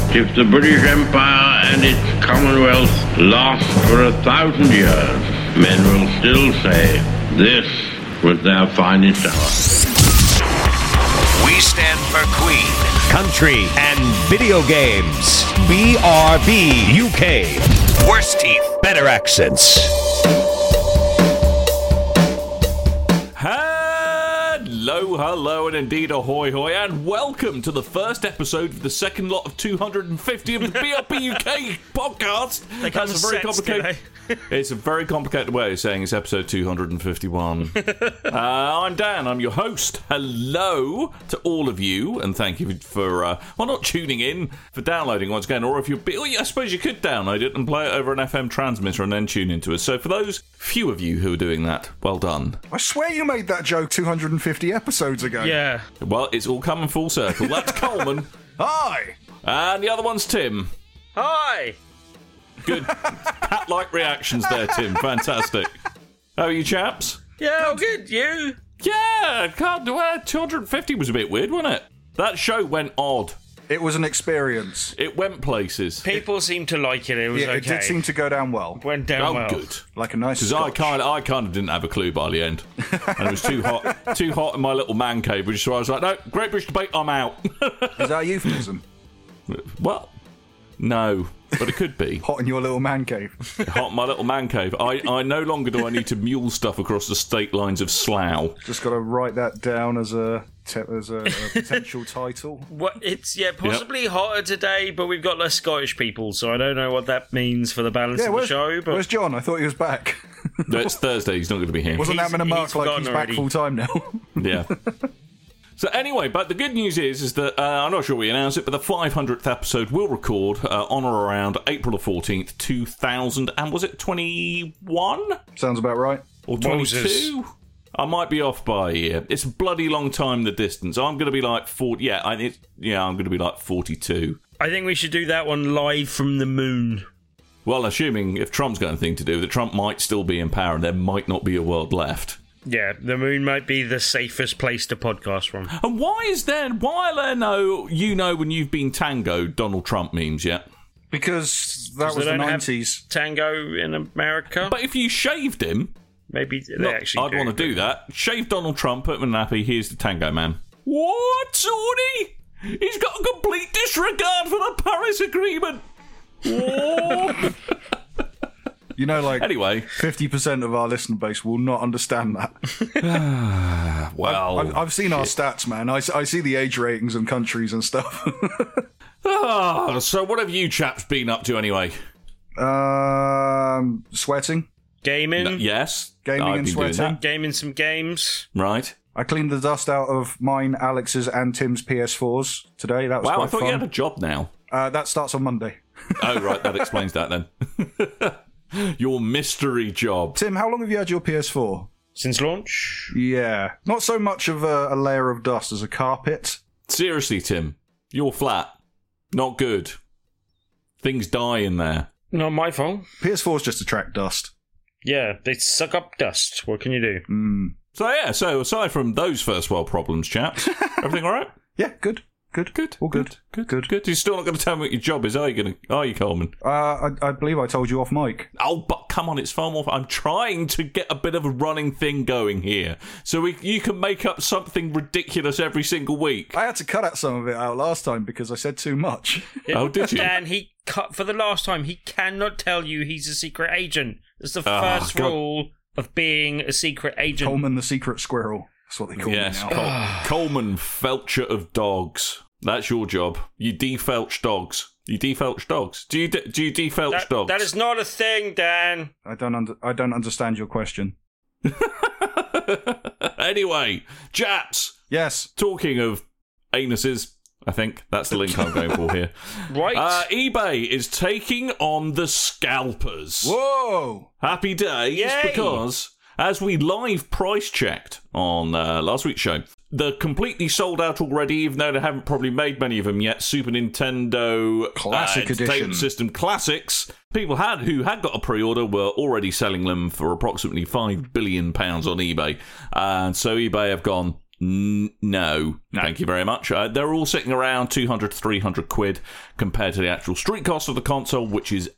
If the British Empire and its Commonwealth last for 1,000 years, men will still say this was their finest hour. We stand for Queen, country, and video games. BRB UK. Worse teeth, better accents. Hello, and indeed ahoy hoy, and welcome to the first episode of the second lot of 250 of the BRB UK podcast. That's a very complicated. It's a very complicated way of saying it's episode 251. I'm Dan, I'm your host. Hello to all of you, and thank you for, not tuning in, for downloading once again, or if you're, I suppose you could download it and play it over an FM transmitter and then tune into us. So for those few of you who are doing that, well done. I swear you made that joke 250 episodes ago. Yeah. Well, it's all coming full circle. That's Coleman. Hi. And the other one's Tim. Hi. Good cat-like reactions there, Tim. Fantastic. How are you, chaps? Yeah, good. You? Yeah, God, 250 was a bit weird, wasn't it? That show went odd. It was an experience. It went places. People seemed to like it. It was okay. It did seem to go down well. Went down well. Good. Like a nice Because I kind of didn't have a clue by the end. And it was too hot in my little man cave, which is why I was like, no, Great British Debate, I'm out. Is that a euphemism? Well, no, but it could be. Hot in your little man cave. Hot in my little man cave. I no longer do I need to mule stuff across the state lines of Slough. Just got to write that down as a potential title. What? It's possibly hotter today, but we've got less Scottish people, so I don't know what that means for the balance of the show. But where's John? I thought he was back. No, it's Thursday. He's not going to be here. Wasn't that going to mark like he's back full time now? Yeah. So anyway, but the good news is that, I'm not sure we announced it, but the 500th episode will record on or around April the 14th, 2000, and was it 21? Sounds about right. Or 22? Moses. I might be off by a year. It's a bloody long time, the distance. I'm going to be like 40, I'm going to be like 42. I think we should do that one live from the moon. Well, assuming if Trump's got anything to do with it, Trump might still be in power and there might not be a world left. Yeah, the moon might be the safest place to podcast from. And why are there no, when you've been tangoed, Donald Trump memes yet? Because that was the 90s. Tango in America. But if you shaved him... Maybe they actually I'd want to do that. Shave Donald Trump, put him in a nappy, here's the Tango Man. What, Saudi? He's got a complete disregard for the Paris Agreement. Anyway, 50% of our listener base will not understand that. Well, I've seen our stats, man. I see the age ratings and countries and stuff. So what have you chaps been up to anyway? Sweating. Gaming. Yes. Gaming and sweating. Gaming some games. Right. I cleaned the dust out of mine, Alex's, and Tim's PS4s today. That was quite fun. Wow, I thought you had a job now. That starts on Monday. Oh, right. That explains that then. Your mystery job. Tim, how long have you had your PS4? Since launch? Yeah. Not so much of a layer of dust as a carpet. Seriously, Tim. You're flat. Not good. Things die in there. Not my fault. PS4s just attract dust. Yeah, they suck up dust. What can you do? So aside from those first world problems, chaps, everything all right? Yeah, good. All good. You're still not going to tell me what your job is, are you, Coleman? I believe I told you off mic. Oh, but come on, it's far more... I'm trying to get a bit of a running thing going here, so you can make up something ridiculous every single week. I had to cut out some of it out last time because I said too much. Oh, did you? And he cut for the last time. He cannot tell you he's a secret agent. It's the first rule of being a secret agent. Coleman the Secret Squirrel. That's what they call me now. Coleman Felcher of Dogs. That's your job. You defelch dogs. You defelch dogs. Do you defelch dogs? That is not a thing, Dan. I don't understand your question. Anyway, chaps. Yes. Talking of anuses, I think that's the link I'm going for here. Right. eBay is taking on the scalpers. Whoa! Happy days. Yay. Because as we live price checked on last week's show, they're completely sold out already, even though they haven't probably made many of them yet. Super Nintendo Classic Edition Entertainment System Classics. People who had got a pre-order were already selling them for approximately £5 billion on eBay. And so eBay have gone, No, thank you very much. They're all sitting around 200 to 300 quid compared to the actual street cost of the console, which is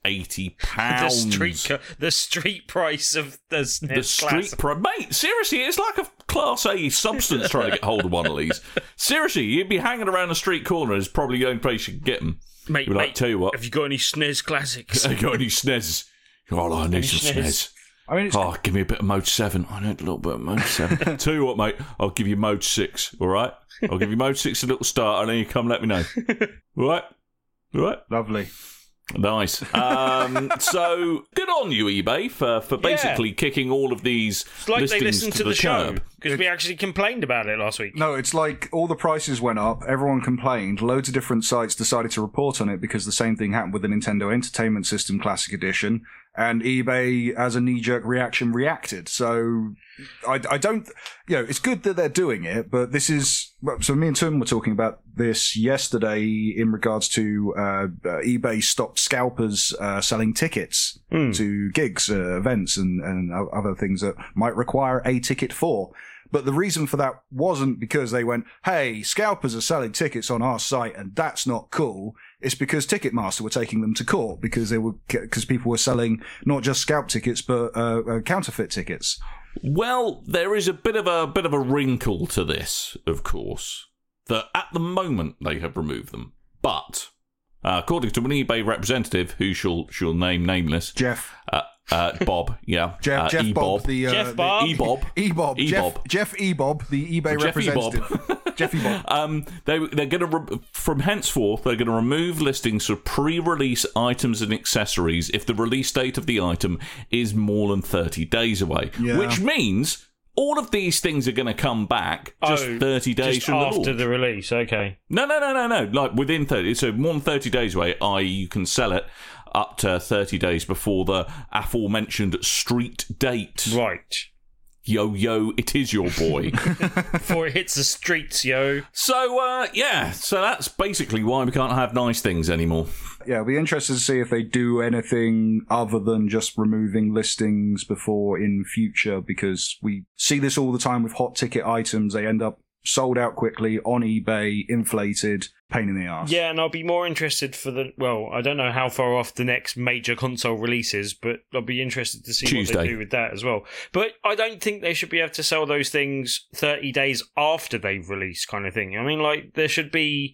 £80. The street price of the SNES Classic. Mate, seriously, it's like a Class A substance trying to get hold of one of these. Seriously, you'd be hanging around a street corner is probably the only place you can get them. Mate, tell you what. Have you got any SNES Classics? Have you got any SNES? Oh, I need some SNES. I mean, give me a bit of Mode 7. I need a little bit of Mode 7. Tell you what, mate, I'll give you Mode 6, all right? I'll give you Mode 6 a little start, and then you come let me know. All right? All right? Lovely. Nice. So, good on you, eBay, for basically kicking all of these it's like listings they listened to the show, because we actually complained about it last week. No, it's like all the prices went up, everyone complained, loads of different sites decided to report on it because the same thing happened with the Nintendo Entertainment System Classic Edition, and eBay, as a knee-jerk reaction, reacted. So, I don't... it's good that they're doing it, but this is... So me and Tim were talking about this yesterday in regards to eBay stopped scalpers selling tickets to gigs, events, and other things that might require a ticket for. But the reason for that wasn't because they went, hey, scalpers are selling tickets on our site and that's not cool. It's because Ticketmaster were taking them to court because people were selling not just scalp tickets but counterfeit tickets. Well, there is a bit of a wrinkle to this, of course, that at the moment they have removed them. But according to an eBay representative, who shall name nameless, Jeff. Bob, yeah. Jeff E-Bob. Bob, Jeff Bob. E-Bob. Jeff E-Bob, the eBay representative. Jeff E-Bob. They're going to, from henceforth, they're going to remove listings for pre-release items and accessories if the release date of the item is more than 30 days away. Yeah. Which means all of these things are going to come back just 30 days just from the after launch. the release, okay. No. Like within 30, so more than 30 days away, i.e. you can sell it up to 30 days before the aforementioned street date. Right. Yo, it is your boy. Before it hits the streets, yo. So, so that's basically why we can't have nice things anymore. Yeah, I'll be interested to see if they do anything other than just removing listings before in future, because we see this all the time with hot ticket items. They end up sold out quickly on eBay, inflated, pain in the arse. Yeah, and I'll be more interested for I don't know how far off the next major console release is, but I'll be interested to see Tuesday. What they do with that as well. But I don't think they should be able to sell those things 30 days after they've released, kind of thing. I mean, like, there should be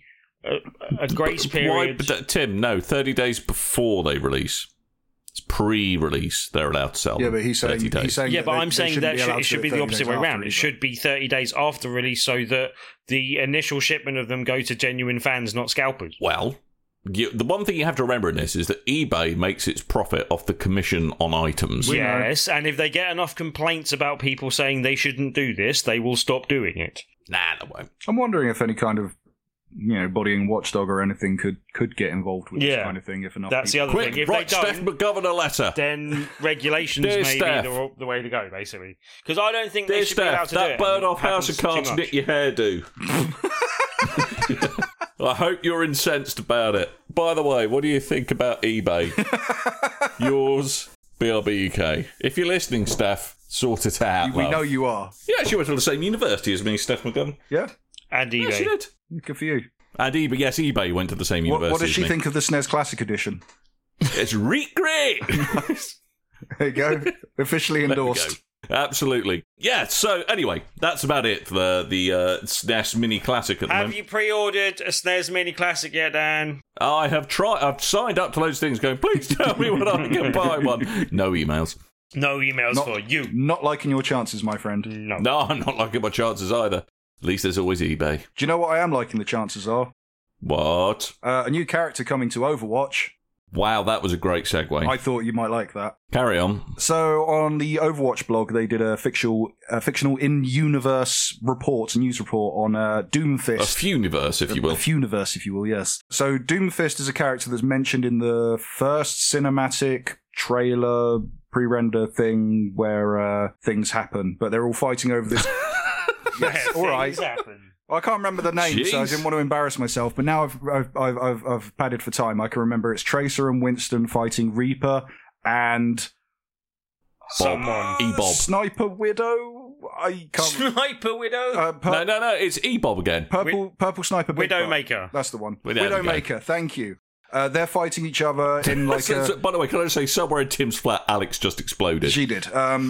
a grace period. Why, Tim, no, 30 days before they release. It's pre-release. They're allowed to sell. Yeah, but he's saying. Yeah, but I'm saying that it should be the opposite way around. It should be 30 days after release, so that the initial shipment of them go to genuine fans, not scalpers. Well, the one thing you have to remember in this is that eBay makes its profit off the commission on items. Yes, and if they get enough complaints about people saying they shouldn't do this, they will stop doing it. Nah, they won't. I'm wondering if any kind of bodying watchdog or anything could get involved with this kind of thing if enough. That's people... the other thing. If write they don't, Steph McGovern a letter. Then regulations may be the way to go, basically. Because I don't think they should Steph, be allowed to do it. that bird off House of Cards knit your hairdo. I hope you're incensed about it. By the way, what do you think about eBay? Yours, BRBUK. If you're listening, Steph, sort it out. We know you are. You actually went to the same university as me, Steph McGovern. Yeah. And eBay. Yes, you did. Good for you. And eBay, yes, eBay went to the same university. What does she as me. think of the SNES Classic Edition? It's great. There you go. Officially endorsed. Absolutely. Yeah, so anyway, that's about it for the SNES Mini Classic at the moment. Have you pre-ordered a SNES Mini Classic yet, Dan? I have tried. I've signed up to those things going, please tell me when I can buy one. No emails. No emails for you. Not liking your chances, my friend. No, I'm not liking my chances either. At least there's always eBay. Do you know what I am liking the chances are? What? A new character coming to Overwatch. Wow, that was a great segue. I thought you might like that. Carry on. So on the Overwatch blog, they did a fictional in-universe news report on Doomfist. A Funiverse, if you will. A Funiverse, if you will, yes. So Doomfist is a character that's mentioned in the first cinematic trailer pre-render thing where things happen, but they're all fighting over this... Yes, all right. I can't remember the name, so I didn't want to embarrass myself. But now I've padded for time. I can remember it's Tracer and Winston fighting Reaper and someone. E-Bob. Sniper Widow. I can't. Sniper Widow. No, it's E-Bob again. Purple Sniper Big Butt. Widowmaker. That's the one. There we go. Widowmaker. Thank you. They're fighting each other in like a. By the way, can I say somewhere in Tim's flat, Alex just exploded. She did.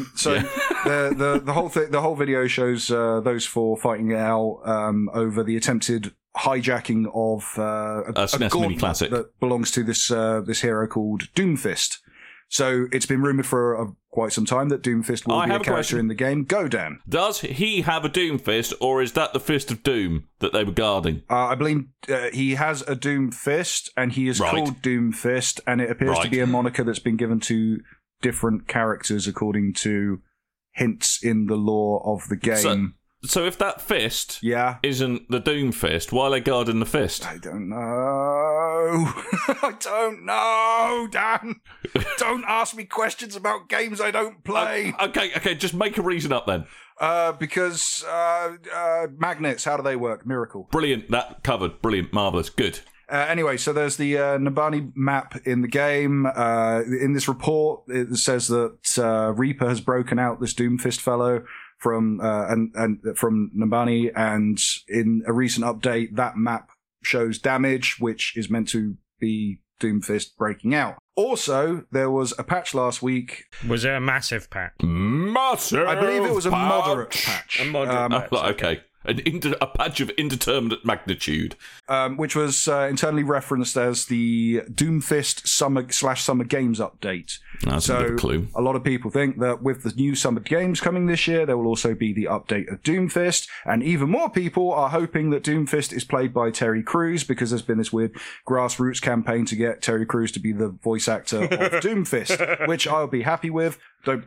The whole thing, the whole video shows those four fighting it out over the attempted hijacking of a SNES Mini gauntlet Classic that belongs to this hero called Doomfist. So it's been rumoured for quite some time that Doomfist will be a character in the game. Go, Dan. Does he have a Doom Fist, or is that the Fist of Doom that they were guarding? I believe he has a Doom Fist, and he is called Doomfist, and it appears to be a moniker that's been given to different characters according to hints in the lore of the game. So if that fist isn't the Doom Fist, why are they guarding the fist? I don't know. I don't know, Dan. Don't ask me questions about games I don't play. Okay, just make a reason up then. Because magnets, how do they work? Miracle. Brilliant, that covered. Brilliant, marvellous, good. Anyway, so there's the Nabani map in the game. In this report, it says that Reaper has broken out this Doomfist fellow from from Nabani, and in a recent update, that map shows damage, which is meant to be Doomfist breaking out. Also, there was a patch last week. Was there a massive patch? Massive. I believe it was a moderate patch. A moderate patch. Okay. A patch of indeterminate magnitude. Which was internally referenced as the Doomfist Summer Games update. That's a bit of a clue. A lot of people think that with the new Summer Games coming this year, there will also be the update of Doomfist. And even more people are hoping that Doomfist is played by Terry Crews, because there's been this weird grassroots campaign to get Terry Crews to be the voice actor of Doomfist, which I'll be happy with.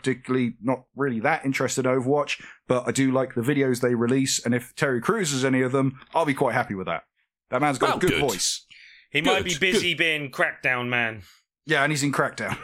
Not really that interested in Overwatch, but I do like the videos they release, and if Terry Crews is any of them, I'll be quite happy with that. That man's got a good voice. He might be busy being Crackdown Man. Yeah, and he's in Crackdown.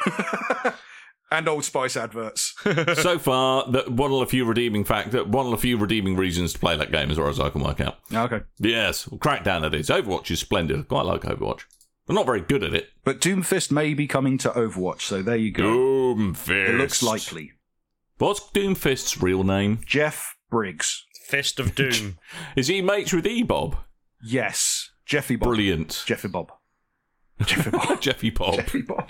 And Old Spice adverts. So far, one of the few redeeming reasons to play that game, as far as I can work out. Okay. Yes, Crackdown it is. Overwatch is splendid. I quite like Overwatch. I'm not very good at it. But Doomfist may be coming to Overwatch, so there you go. Doomfist. It looks likely. What's Doomfist's real name? Jeff Briggs. Fist of Doom. Is he mates with E-Bob? Yes. Jeffy Bob. Brilliant. Jeffy Bob. Jeffy Bob. Jeffy Bob. Jeffy Bob.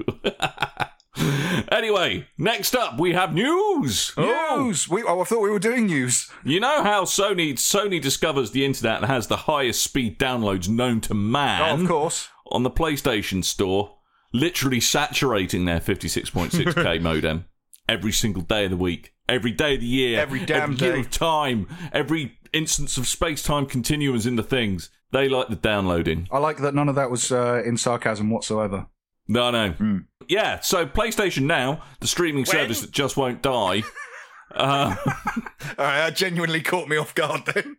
Anyway, next up we have news. News. I thought we were doing news. You know how Sony discovers the internet and has the highest speed downloads known to man? Oh, of course. On the PlayStation Store, literally saturating their 56.6k modem every single day of the week, every day of the year, every damn year day of time, every instance of space-time continuums in the things. They like the downloading. I like that none of that was in sarcasm whatsoever. No. Yeah, so PlayStation Now, the streaming service that just won't die. All right, that genuinely caught me off guard then.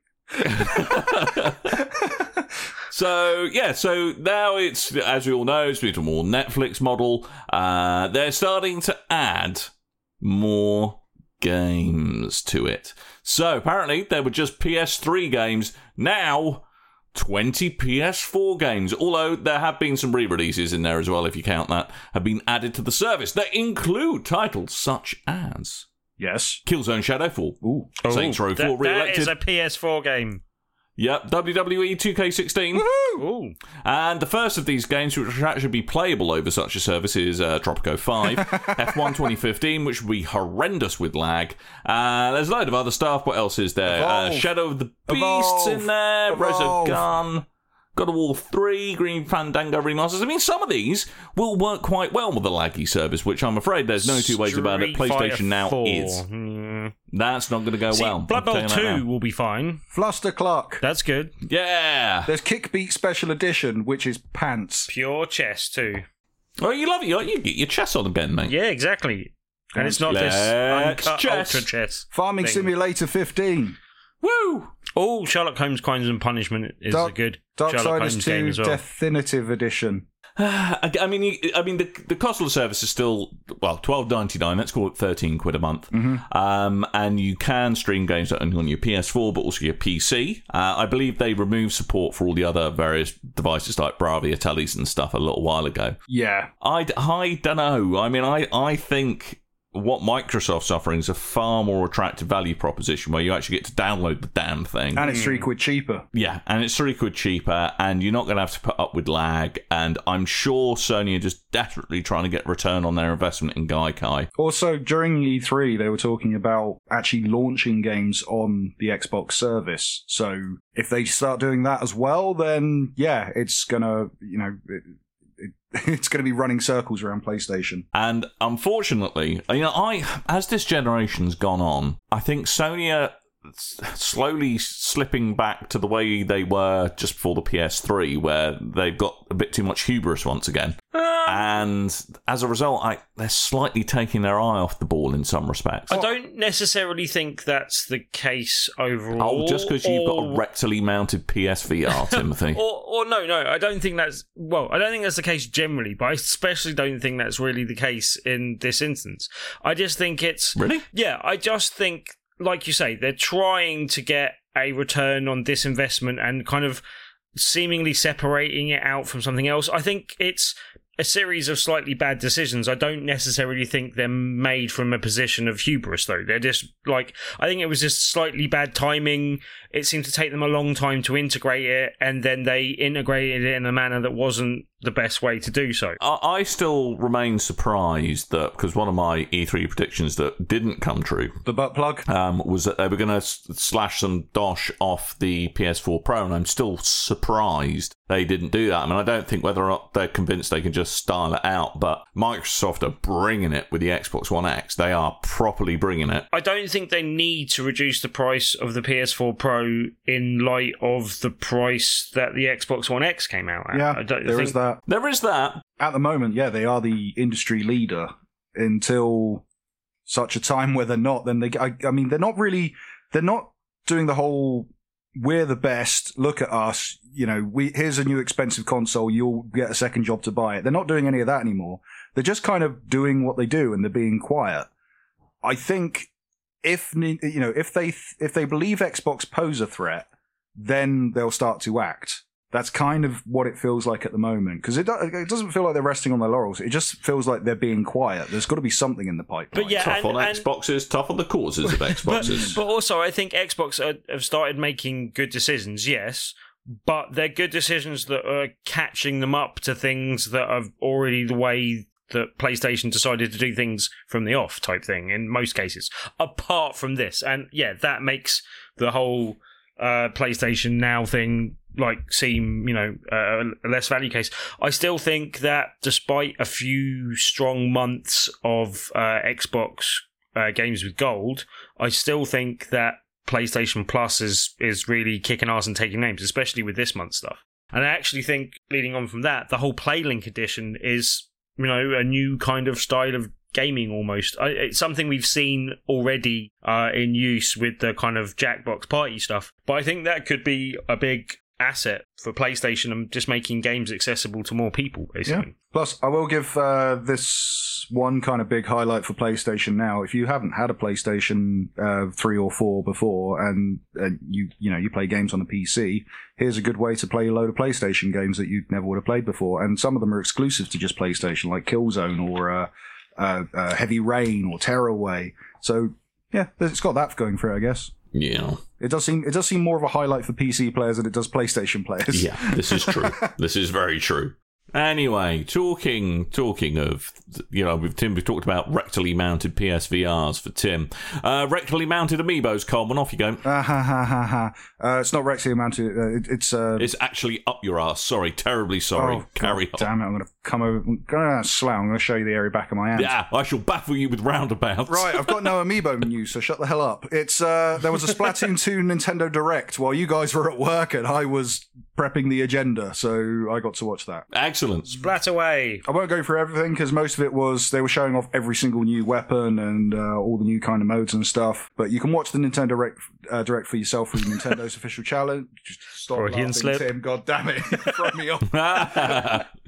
So now it's, as we all know, it's been a more Netflix model. They're starting to add more games to it. So apparently there were just PS3 games. Now 20 PS4 games, although there have been some re-releases in there as well, if you count that, have been added to the service that include titles such as Killzone Shadowfall, Saints Row 4 re-elected. That is a PS4 game. Yep, WWE 2K16. Woohoo! And the first of these games, which will actually be playable over such a service, is Tropico 5, F1 2015, which will be horrendous with lag. There's a load of other stuff. What else is there? Shadow of the Beasts in there, Resogun, God of War 3, Green Fandango remasters. I mean, some of these will work quite well with the laggy service, which I'm afraid there's no two ways about it. PlayStation Now is. That's not going to go well. Blood Bowl 2 will be fine. Fluster Clark. That's good. Yeah. There's Kickbeat Special Edition, which is pants. Pure chess too. Oh, you love it. You get your chess on again, mate. Yeah, exactly. And it's not this uncut ultra chess. Farming thing. Simulator 15. Woo! Oh, Sherlock Holmes Crimes and Punishment is a good Sherlock Holmes game as well. Definitive Edition. I mean, the cost of the service is still, well, $12.99. Let's call it £13 a month. Mm-hmm. And you can stream games not only on your PS4 but also your PC. I believe they removed support for all the other various devices like Bravia, Tellies and stuff a little while ago. Yeah. I don't know. I mean, I think what Microsoft's offering is a far more attractive value proposition where you actually get to download the damn thing. And it's £3 cheaper. Yeah, and it's £3 cheaper, and you're not going to have to put up with lag. And I'm sure Sony are just desperately trying to get return on their investment in Gaikai. Also, during E3, they were talking about actually launching games on the Xbox service. So if they start doing that as well, then yeah, it's gonna, it's going to be running circles around PlayStation. And unfortunately, as this generation's gone on, I think Sony are slowly slipping back to the way they were just before the PS3, where they've got a bit too much hubris once again. And as a result, they're slightly taking their eye off the ball in some respects. I don't necessarily think that's the case overall. Oh, just because you've got a rectally mounted PSVR, Timothy. or no, I don't think that's... Well, I don't think that's the case generally, but I especially don't think that's really the case in this instance. I just think it's... Really? Yeah, I just think, like you say, they're trying to get a return on this investment and kind of seemingly separating it out from something else. I think it's a series of slightly bad decisions. I don't necessarily think they're made from a position of hubris, though. They're just like, I think it was just slightly bad timing. It seemed to take them a long time to integrate it, and then they integrated it in a manner that wasn't the best way to do so. I still remain surprised that, because one of my E3 predictions that didn't come true, the butt plug, was that they were going to slash some dosh off the PS4 Pro, and I'm still surprised they didn't do that. I mean, I don't think whether or not they're convinced they can just style it out, but Microsoft are bringing it with the Xbox One X. They are properly bringing it. I don't think they need to reduce the price of the PS4 Pro in light of the price that the Xbox One X came out at. Yeah, there is that. There is that. At the moment, yeah, they are the industry leader until such a time where they're not. Then I mean, they're not doing the whole, we're the best, look at us, here's a new expensive console, you'll get a second job to buy it. They're not doing any of that anymore. They're just kind of doing what they do, and they're being quiet. I think if they believe Xbox pose a threat, then they'll start to act. That's kind of what it feels like at the moment, because it doesn't feel like they're resting on their laurels. It just feels like they're being quiet. There's got to be something in the pipeline. But yeah, tough on Xboxes, tough on the causes of Xboxes. But also, I think Xbox have started making good decisions, yes, but they're good decisions that are catching them up to things that are already the way that PlayStation decided to do things from the off type thing in most cases, apart from this. And yeah, that makes the whole PlayStation Now thing seem a less value case. I still think that despite a few strong months of Xbox games with gold, I still think that PlayStation Plus is really kicking ass and taking names, especially with this month's stuff. And I actually think, leading on from that, the whole PlayLink edition is a new kind of style of gaming almost. It's something we've seen already in use with the kind of Jackbox party stuff, but I think that could be a big asset for PlayStation and just making games accessible to more people, basically. Yeah. Plus, I will give this one kind of big highlight for PlayStation Now. If you haven't had a PlayStation 3 or 4 before, and you play games on the PC, here's a good way to play a load of PlayStation games that you never would have played before. And some of them are exclusive to just PlayStation, like Killzone or Heavy Rain or Tearaway. So yeah, it's got that going for it, I guess. Yeah. It does seem more of a highlight for PC players than it does PlayStation players. Yeah, this is true. This is very true. Anyway, talking of, with Tim, we've talked about rectally mounted PSVRs for Tim. Rectally mounted amiibos, Coleman, off you go. It's not rectally mounted. It's actually up your ass. Sorry, terribly sorry. Oh, Carry on. Damn it, I'm going to come over. I'm going to show you the area back of my hand. Yeah, I shall baffle you with roundabouts. Right, I've got no amiibo news, so shut the hell up. It's there was a Splatoon 2 Nintendo Direct while you guys were at work and I was prepping the agenda, so I got to watch that. Excellent. Splat away. I won't go through everything because most of it was they were showing off every single new weapon and all the new kind of modes and stuff. But you can watch the Nintendo Direct for yourself through Nintendo's official challenge. Just stop laughing, slip. Tim. God damn it, throw me off.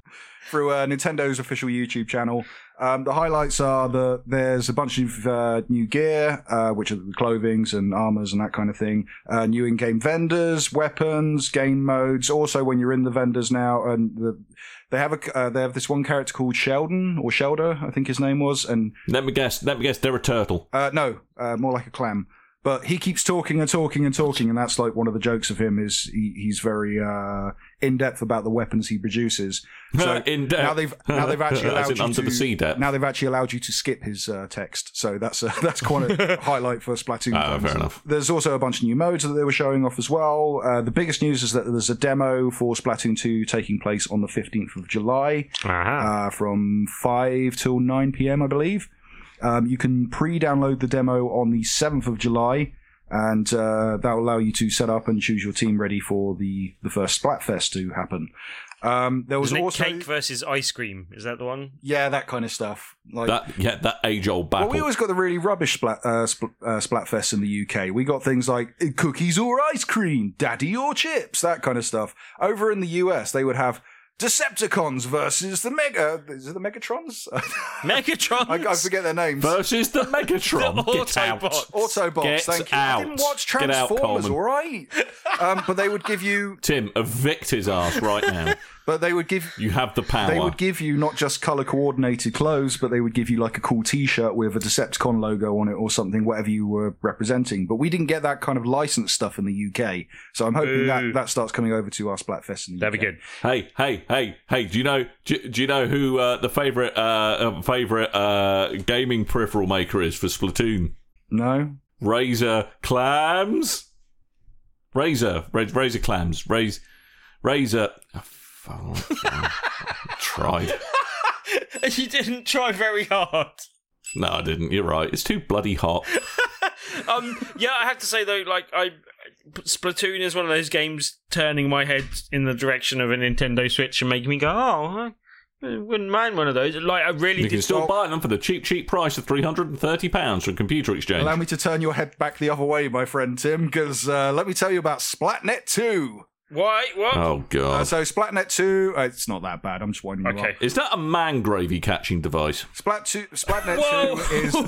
through Nintendo's official YouTube channel. The highlights are that there's a bunch of new gear, which are the clothings and armors and that kind of thing. New in-game vendors, weapons, game modes. Also, when you're in the vendors now, and they have this one character called Sheldon or Shelder, I think his name was. And let me guess, they're a turtle. No, more like a clam. But he keeps talking and talking and talking, and that's like one of the jokes of him is he's very in depth about the weapons he produces. So in depth. Now they've actually allowed you under the sea depth. Now they've actually allowed you to skip his text. So that's quite a highlight for Splatoon. Fair enough. There's also a bunch of new modes that they were showing off as well. The biggest news is that there's a demo for Splatoon 2 taking place on the 15th of July from 5 till 9 p.m. I believe. You can pre-download the demo on the 7th of July, and that will allow you to set up and choose your team ready for the first Splatfest to happen. There was also cake versus ice cream. Is that the one? Yeah, that kind of stuff. Like that age-old battle. Well, we always got the really rubbish Splatfest in the UK. We got things like cookies or ice cream, daddy or chips, that kind of stuff. Over in the US, they would have Decepticons versus the is it the Megatrons? Megatrons? I forget their names. Versus the Megatron. Get out. Autobots, thank you. I didn't watch Transformers, all right? But they would give you... Tim, evict his ass right now. But they would give... You have the power. They would give you not just colour-coordinated clothes, but they would give you like a cool T-shirt with a Decepticon logo on it or something, whatever you were representing. But we didn't get that kind of licensed stuff in the UK. So I'm hoping that starts coming over to our Splatfest in the UK. That'd be good. Hey, do you know who the favourite gaming peripheral maker is for Splatoon? No. Razer Clams. Razer Clams. Razer... Oh, tried. You didn't try very hard. No, I didn't. You're right. It's too bloody hot. Yeah, I have to say though, Splatoon is one of those games turning my head in the direction of a Nintendo Switch and making me go, oh, I wouldn't mind one of those. Like, I really You can still buy them for the cheap price of £330 from Computer Exchange. Allow me to turn your head back the other way, my friend Tim, because let me tell you about Splatnet 2. Why? What? Oh, God. So Splatnet 2, it's not that bad. I'm just winding you up. Is that a man gravy catching device? Splatnet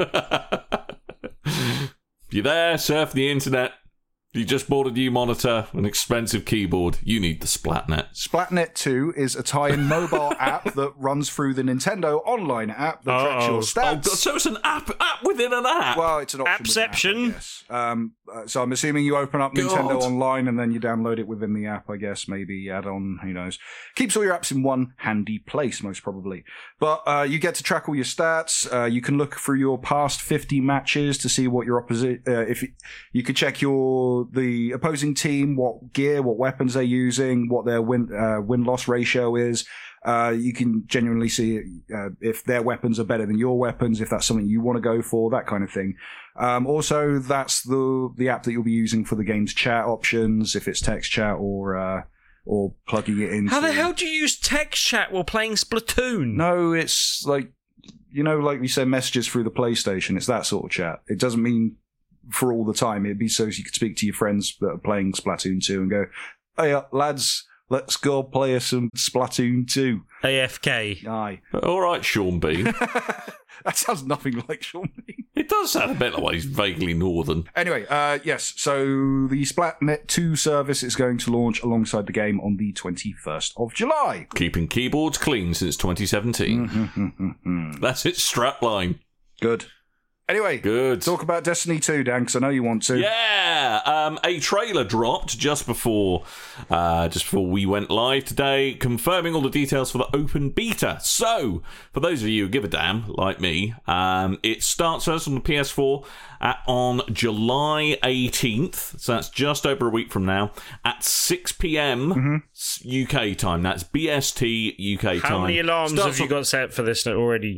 2 is... You're there, surf the internet. You just bought a new monitor, an expensive keyboard. You need the Splatnet. Splatnet 2 is a tie-in mobile app that runs through the Nintendo Online app that tracks your stats. Oh, God, so it's an app within an app? Well, it's an option Appception. within an app, I guess. So I'm assuming you open up Nintendo Online and then you download it within the app, I guess. Maybe add on, who knows. Keeps all your apps in one handy place, most probably. But you get to track all your stats. You can look through your past 50 matches to see what your opposite... you could check the opposing team, what gear, what weapons they're using, what their win-loss ratio is. You can genuinely see if their weapons are better than your weapons, if that's something you want to go for, that kind of thing. Also, that's the app that you'll be using for the game's chat options, if it's text chat or plugging it into... How the hell do you use text chat while playing Splatoon? No, it's like, like we send messages through the PlayStation. It's that sort of chat. It doesn't mean for all the time. It'd be so you could speak to your friends that are playing Splatoon 2 and go, hey, lads, let's go play some Splatoon 2. AFK. Aye. All right, Sean B. That sounds nothing like Sean B. It does sound a bit like he's vaguely northern. Anyway, yes, so the Splatnet 2 service is going to launch alongside the game on the 21st of July. Keeping keyboards clean since 2017. That's its strapline. Good. Anyway, good. Talk about Destiny 2, Dan, because I know you want to. Yeah, a trailer dropped just before we went live today, confirming all the details for the open beta. So, for those of you who give a damn, like me, it starts first on the PS4 on July 18th, so that's just over a week from now, at 6 p.m. UK time. That's BST UK time. How many alarms have you got set for this already?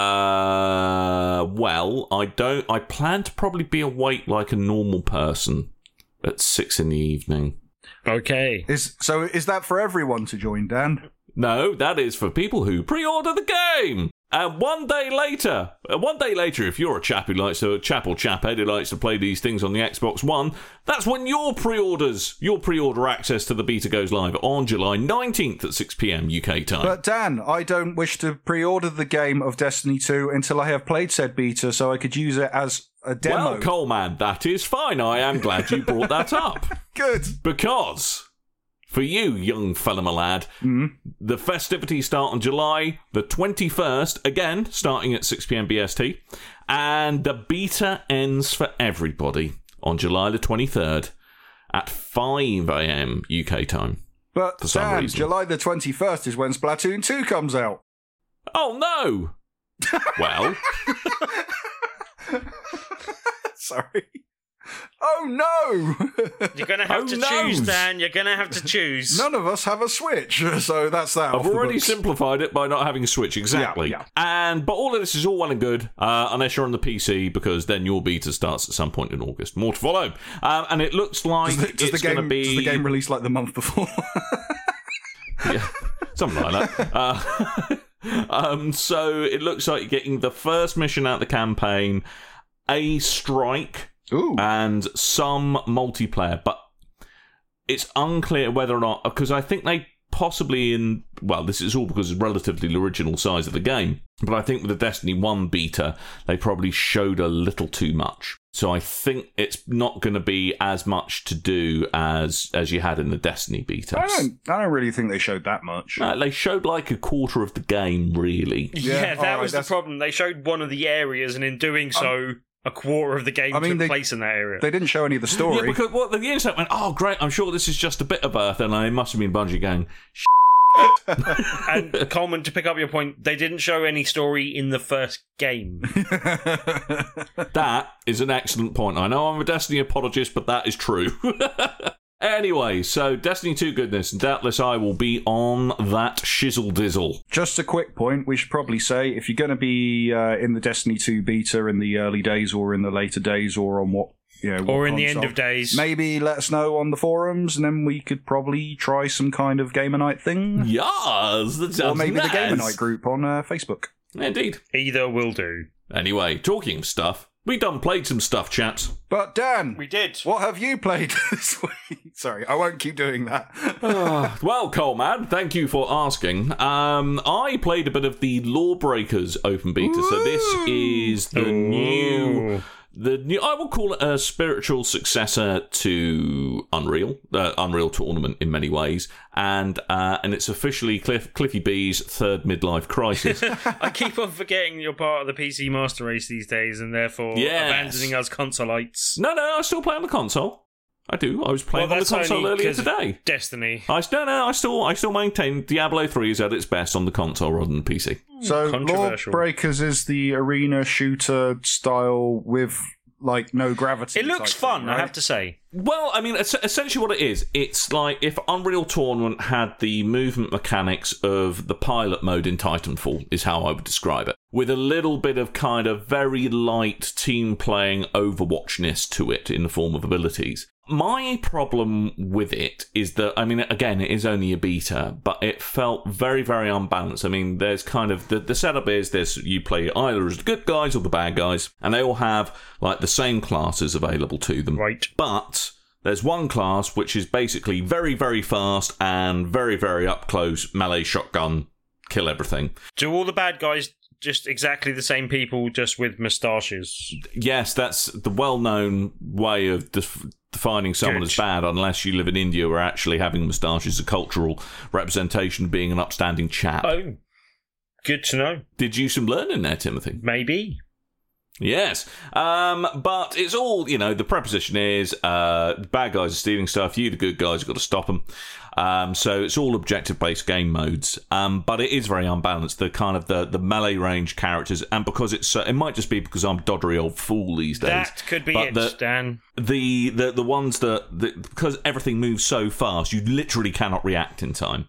Well, I plan to probably be awake like a normal person at 6 in the evening. Okay. Is that for everyone to join, Dan? No, that is for people who pre-order the game. One day later, if you're a chap who likes to, chaphead who likes to play these things on the Xbox One, that's when your pre-order access to the beta goes live on July 19th at 6 p.m. UK time. But Dan, I don't wish to pre-order the game of Destiny 2 until I have played said beta, so I could use it as a demo. Well, Coleman, that is fine. I am glad you brought that up. Good. Because for you, young fella my lad, the festivities start on July the 21st, again, starting at 6 p.m. BST, and the beta ends for everybody on July the 23rd at 5 a.m. UK time. But for some Dan, reason. July the 21st is when Splatoon 2 comes out. Oh, no! Well... Sorry. Oh, no! You're going to have to choose, Dan. You're going to have to choose. None of us have a Switch, so that's that. I've already simplified it by not having a Switch, exactly. Yeah. But all of this is all well and good, unless you're on the PC, because then your beta starts at some point in August. More to follow. And it looks like it's going to be... Does the game release like the month before? Yeah, something like that. So it looks like you're getting the first mission out of the campaign, a strike, and some multiplayer, but it's unclear whether or not, because I think they possibly this is all because it's relatively the original size of the game, but I think with the Destiny 1 beta, they probably showed a little too much. So I think it's not going to be as much to do as you had in the Destiny beta. I don't really think they showed that much. They showed like a quarter of the game, really. Yeah, that was the problem. They showed one of the areas, and in doing so, a quarter of the game took place in that area. They didn't show any of the story. Yeah, because the internet went, oh, great, I'm sure this is just a bit of Earth, and it must have been Bungie going, And Coleman, to pick up your point, they didn't show any story in the first game. That is an excellent point. I know I'm a Destiny apologist, but that is true. Anyway, so Destiny 2 goodness, and doubtless I will be on that shizzle dizzle. Just a quick point, we should probably say, if you're going to be in the Destiny 2 beta in the early days or in the later days or on what or in the end of days, maybe let us know on the forums, and then we could probably try some kind of Gamer Night thing. Yes, that sounds or maybe nice. the Gamer Night group on Facebook. Indeed. Either will do. Anyway, talking of stuff, we done played some stuff, chaps. But Dan, we did. What have you played this week? Sorry, I won't keep doing that. Well, Coleman, thank you for asking. I played a bit of the Lawbreakers open beta, so this is the new, I will call it a spiritual successor to Unreal Tournament in many ways, and it's officially Cliffy B's third midlife crisis. I keep on forgetting you're part of the PC Master Race these days, and therefore abandoning us consolites. No, I still play on the console. I do. I was playing on the console earlier today. Destiny. I still maintain Diablo 3 is at its best on the console rather than the PC. So Lawbreakers is the arena shooter style with like no gravity. It looks fun, thing, right? I have to say. Well, I mean, essentially what it is, it's like if Unreal Tournament had the movement mechanics of the pilot mode in Titanfall, is how I would describe it. With a little bit of kind of very light team-playing Overwatchness to it in the form of abilities. My problem with it is that, I mean, again, it is only a beta, but it felt very, very unbalanced. I mean, there's kind of, the setup is this, you play either as the good guys or the bad guys, and they all have, like, the same classes available to them. Right. But there's one class which is basically very, very fast and very, very up-close melee shotgun, kill everything. Do all the bad guys just exactly the same people, just with moustaches? Yes, that's the well-known way of defining someone as bad, unless you live in India where actually having moustaches is a cultural representation of being an upstanding chap. Oh, good to know. Did you some learning there, Timothy? Maybe. Yes, but it's all, the preposition is bad guys are stealing stuff, you the good guys have got to stop them. So it's all objective-based game modes, but it is very unbalanced. The kind of the melee range characters, and because it might just be because I'm a doddery old fool these days. That could be Dan. The ones that because everything moves so fast, you literally cannot react in time.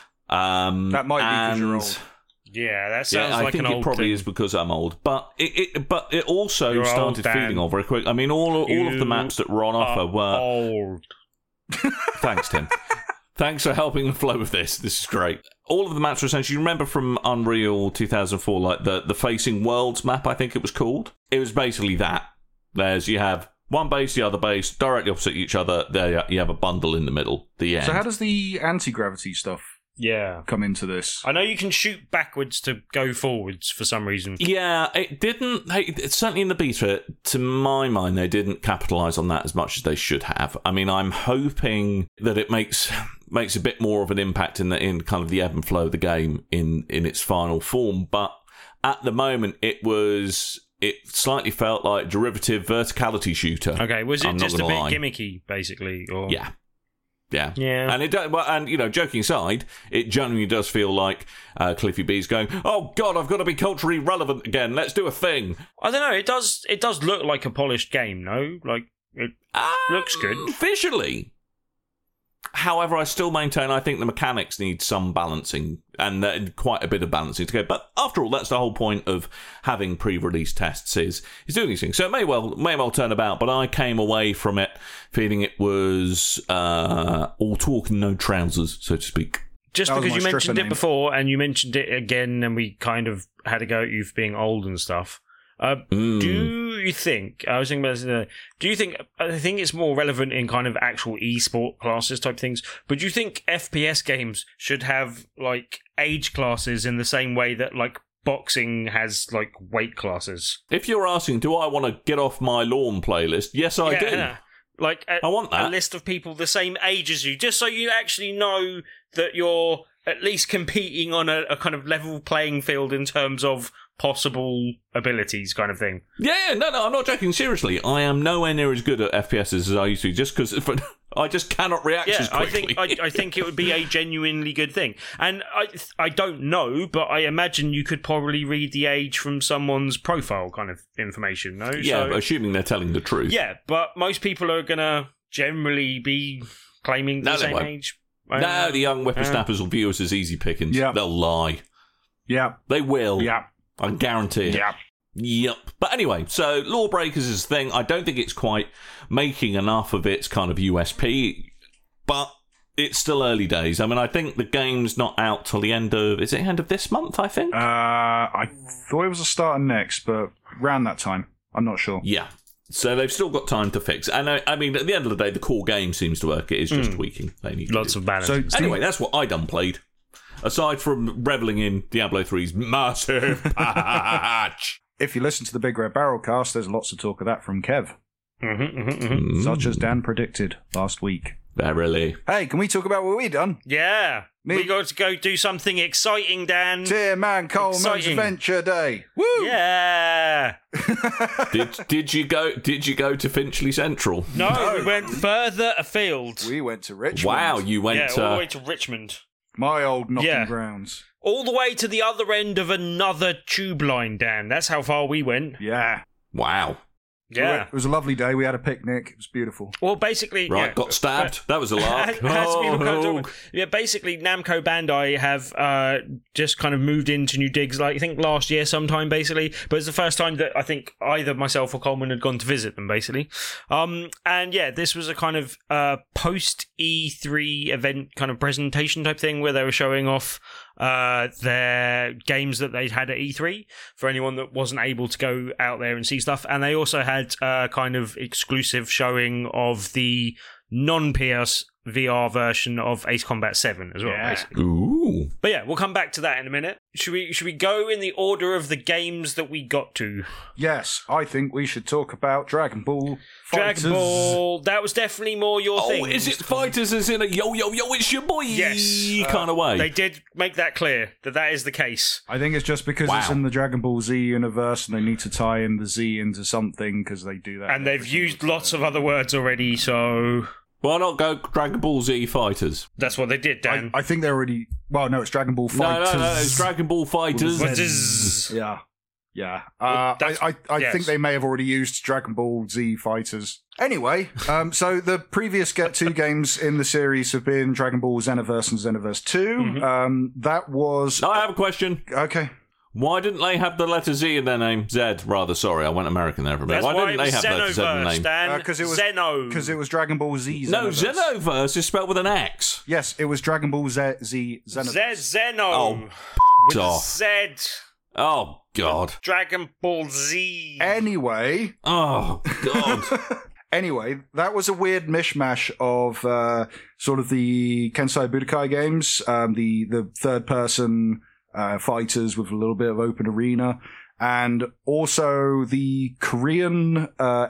That might be because you're old. Yeah, that sounds like an old it probably thing. is because I'm old, but it also started feeding on very quick. I mean, all of the maps that were on offer were old. Thanks, Tim. Thanks for helping the flow of this. This is great. All of the maps were essentially, you remember from Unreal 2004, like the Facing Worlds map, I think it was called? It was basically that. You have one base, the other base, directly opposite each other. There you have a bundle in the middle. The end. So how does the anti-gravity stuff come into this? I know you can shoot backwards to go forwards for some reason. Yeah, it didn't. It's certainly in the beta, to my mind, they didn't capitalise on that as much as they should have. I mean, I'm hoping that it makes a bit more of an impact in kind of the ebb and flow of the game in its final form. But at the moment, it slightly felt like derivative verticality shooter. Okay, was it just a bit gimmicky, basically? Or? Yeah. Yeah. And and joking aside, it genuinely does feel like Cliffy B's going, "Oh God, I've got to be culturally relevant again. Let's do a thing." I don't know. It does look like a polished game, no? Like it looks good visually. However, I still maintain I think the mechanics need some balancing and quite a bit of balancing to go. But after all, that's the whole point of having pre-release tests is doing these things. So it may well turn about, but I came away from it feeling it was all talk and no trousers, so to speak. Just because you mentioned it before and you mentioned it again, and we kind of had a go at you for being old and stuff. Do you think, I was thinking about this, I think it's more relevant in kind of actual esport classes type things, but do you think FPS games should have like age classes in the same way that like boxing has like weight classes? If you're asking, do I want to get off my lawn playlist? Yes, I do. Yeah. Like I want that. A list of people the same age as you, just so you actually know that you're at least competing on a kind of level playing field in terms of possible abilities kind of thing. Yeah, no, I'm not joking. Seriously, I am nowhere near as good at FPS as I used to, just because I just cannot react as quickly. I think it would be a genuinely good thing. And I don't know, but I imagine you could probably read the age from someone's profile kind of information, no? Yeah, assuming they're telling the truth. Yeah, but most people are going to generally be claiming the same age. No, the young whippersnappers will view us as easy pickings. Yeah. They'll lie. Yeah. They will. Yeah. I guarantee it. Yeah. Yep. But anyway, so Lawbreakers is a thing. I don't think it's quite making enough of its kind of USP, but it's still early days. I mean, I think the game's not out till the end of this month, I think? I thought it was the start of next, but around that time. I'm not sure. Yeah. So they've still got time to fix. And I mean, at the end of the day, the core game seems to work. It is just tweaking. They need lots of balance. So, anyway, that's what I done played. Aside from reveling in Diablo 3's massive patch. If you listen to the Big Red Barrel cast, there's lots of talk of that from Kev. Such as Dan predicted last week. Verily. Hey, can we talk about what we done? Yeah. We got to go do something exciting, Dan. Dear Man Coleman's Adventure Day. Woo! Yeah. Did you go to Finchley Central? No, we went further afield. We went to Richmond. Wow, you went all the way to Richmond. My old knocking grounds. All the way to the other end of another tube line, Dan. That's how far we went. Yeah. Wow. Yeah. It was a lovely day. We had a picnic. It was beautiful. Well, basically... Right, got stabbed. That was a lark. Yeah, basically, Namco Bandai have just kind of moved into new digs, like I think last year sometime, basically. But it's the first time that I think either myself or Coleman had gone to visit them, basically. And yeah, this was a kind of post-E3 event kind of presentation type thing where they were showing off their games that they'd had at E3 for anyone that wasn't able to go out there and see stuff. And they also had a kind of exclusive showing of the non-PS VR version of Ace Combat 7 as well, basically. Ooh. But yeah, we'll come back to that in a minute. Should we go in the order of the games that we got to? Yes, I think we should talk about Dragon Ball FighterZ. Dragon Ball, that was definitely more your thing. Oh, is it Fighters as in a yo, it's your boy kind of way? They did make that clear, that is the case. I think it's just because it's in the Dragon Ball Z universe and they need to tie in the Z into something because they do that. And they've used lots of other words already, so... Why not go Dragon Ball Z Fighters? That's what they did, Dan. I think they already... Well, no, it's Dragon Ball Fighters. No, it's Dragon Ball Fighters. Yeah. I think they may have already used Dragon Ball Z Fighters. Anyway, so the previous two games in the series have been Dragon Ball Xenoverse and Xenoverse 2. That was... I have a question. Okay. Why didn't they have the letter Z in their name? Z, rather. Sorry, I went American there for a minute. Why didn't they have the letter Z in their name? Because it was Zeno. Because it was Dragon Ball Z. No, Xenoverse is spelled with an X. Yes, it was Dragon Ball Z Xenoverse. Zeno. Oh, with off. Z. Oh, God. Dragon Ball Z. Anyway. Oh, God. Anyway, that was a weird mishmash of sort of the Kensai Budokai games, the third-person fighters with a little bit of open arena, and also the Korean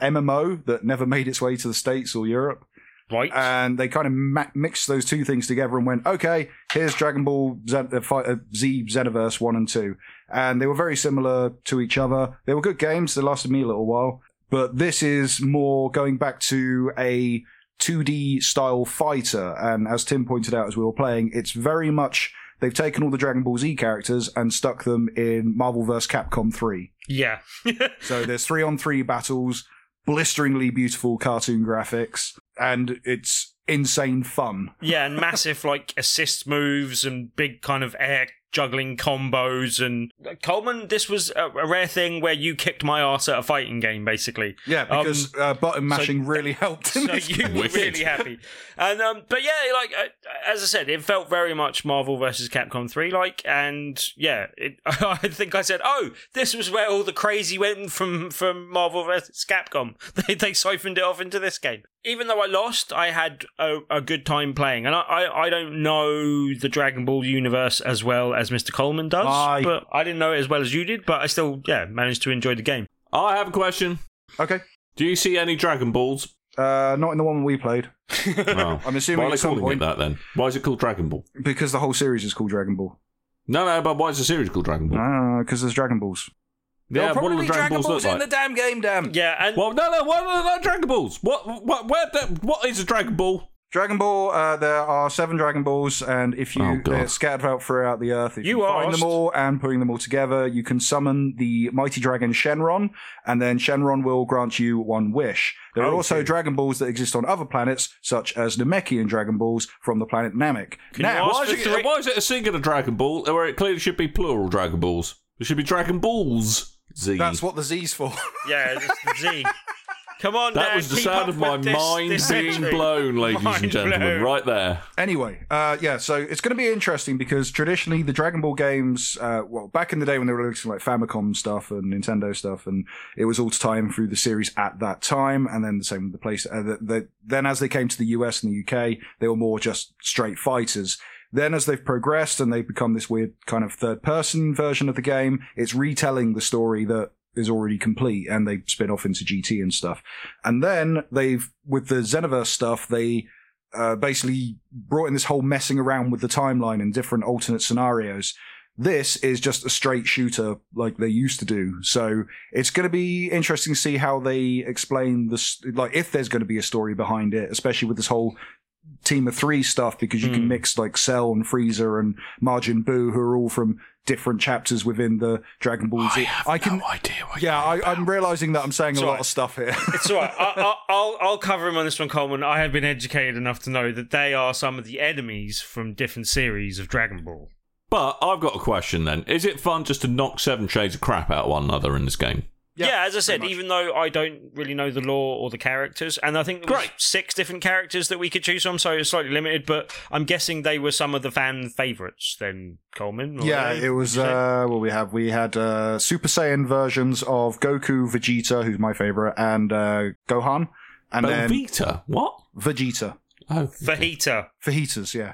MMO that never made its way to the States or Europe. Right. And they kind of mixed those two things together and went, okay, here's Dragon Ball Z Xenoverse 1 and 2. And they were very similar to each other. They were good games. They lasted me a little while. But this is more going back to a 2D style fighter. And as Tim pointed out as we were playing, it's very much, they've taken all the Dragon Ball Z characters and stuck them in Marvel vs. Capcom 3. Yeah. So there's 3-on-3 battles, blisteringly beautiful cartoon graphics, and it's insane fun. Yeah, and massive assist moves and big kind of air juggling combos. And Coleman, this was a rare thing where you kicked my ass at a fighting game, basically. Yeah, because button mashing really helped. So you were really happy. And but yeah, as I said, it felt very much Marvel vs. Capcom 3 and yeah, I think I said, oh, this was where all the crazy went from Marvel vs. Capcom. They siphoned it off into this game. Even though I lost, I had a good time playing. And I don't know the Dragon Ball universe as well as Mr. Coleman does. But I didn't know it as well as you did, but I still, managed to enjoy the game. I have a question. Okay. Do you see any Dragon Balls? Not in the one we played. Oh. I'm assuming why are they calling it that then? Why is it called Dragon Ball? Because the whole series is called Dragon Ball. No, but why is the series called Dragon Ball? Because there's Dragon Balls. Yeah, what do the Dragon Balls look in the damn game, damn. Yeah, and well, no, what are the Dragon Balls? What is a Dragon Ball? Dragon Ball, there are 7 Dragon Balls, and if they're scattered out throughout the earth, if you find them all and putting them all together, you can summon the mighty dragon Shenron, and then Shenron will grant you one wish. There are also Dragon Balls that exist on other planets, such as Namekian Dragon Balls from the planet Namek. Now, why is it a singular Dragon Ball where it clearly should be plural Dragon Balls? It should be Dragon Balls Z. That's what the Z's for. Yeah, it's the Z. Come on, that was the sound of my mind being blown, ladies and gentlemen, right there. Anyway, so it's going to be interesting because traditionally the Dragon Ball games, back in the day when they were releasing like Famicom stuff and Nintendo stuff, and it was all to tie in through the series at that time, and then the same with the place. Then as they came to the US and the UK, they were more just straight fighters. Then as they've progressed and they've become this weird kind of third-person version of the game, it's retelling the story that is already complete, and they spin off into GT and stuff. And then with the Xenoverse stuff, they basically brought in this whole messing around with the timeline and different alternate scenarios. This is just a straight shooter like they used to do. So it's going to be interesting to see how they explain this, if there's going to be a story behind it, especially with this whole Team of 3 stuff, because you can mix Cell and Frieza and Majin Buu, who are all from different chapters within the Dragon Ball Z. I have no idea what I'm realising that I'm saying a lot of stuff here. It's all right. I'll cover him on this one, Coleman. I have been educated enough to know that they are some of the enemies from different series of Dragon Ball. But I've got a question then. Is it fun just to knock 7 shades of crap out of one another in this game? Yeah, as I said, even though I don't really know the lore or the characters, and I think there was 6 different characters that we could choose from, so it's slightly limited, but I'm guessing they were some of the fan favourites then, Coleman? Yeah, it was, we had Super Saiyan versions of Goku, Vegeta, who's my favourite, and Gohan. And Vegeta? What? Vegeta. Oh, Fajita. Fajitas, yeah.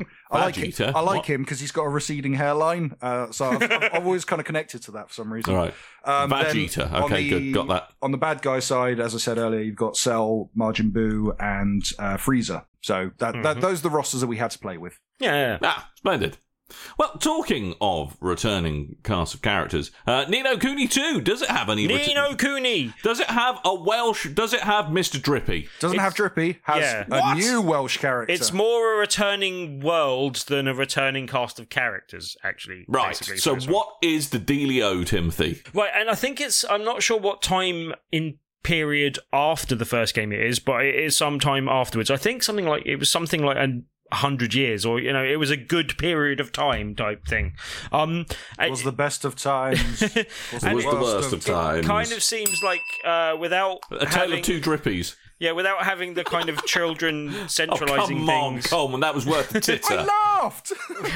I like him because he's got a receding hairline, so I've always kind of connected to that for some reason. All right. Vegeta. Okay, good. Got that. On the bad guy side, as I said earlier, you've got Cell, Majin Buu, and Frieza. So those are the rosters that we had to play with. Yeah. Splendid. Well, talking of returning cast of characters, Ni no Kuni 2, does it have any... Ni no Kuni! Does it have a Welsh... Does it have Mr. Drippy? Doesn't have Drippy, has a new Welsh character. It's more a returning world than a returning cast of characters, actually. Right, so what is the dealio, Timothy? Right, and I think I'm not sure what time in period after the first game it is, but it is sometime afterwards. I think it was something like 100 years, or it was a good period of time type thing. It was the best of times. It was the worst of times. Kind of seems like without a tale of two Drippies. Yeah, without having the kind of children centralising things. Coleman, that was worth the titter. I laughed.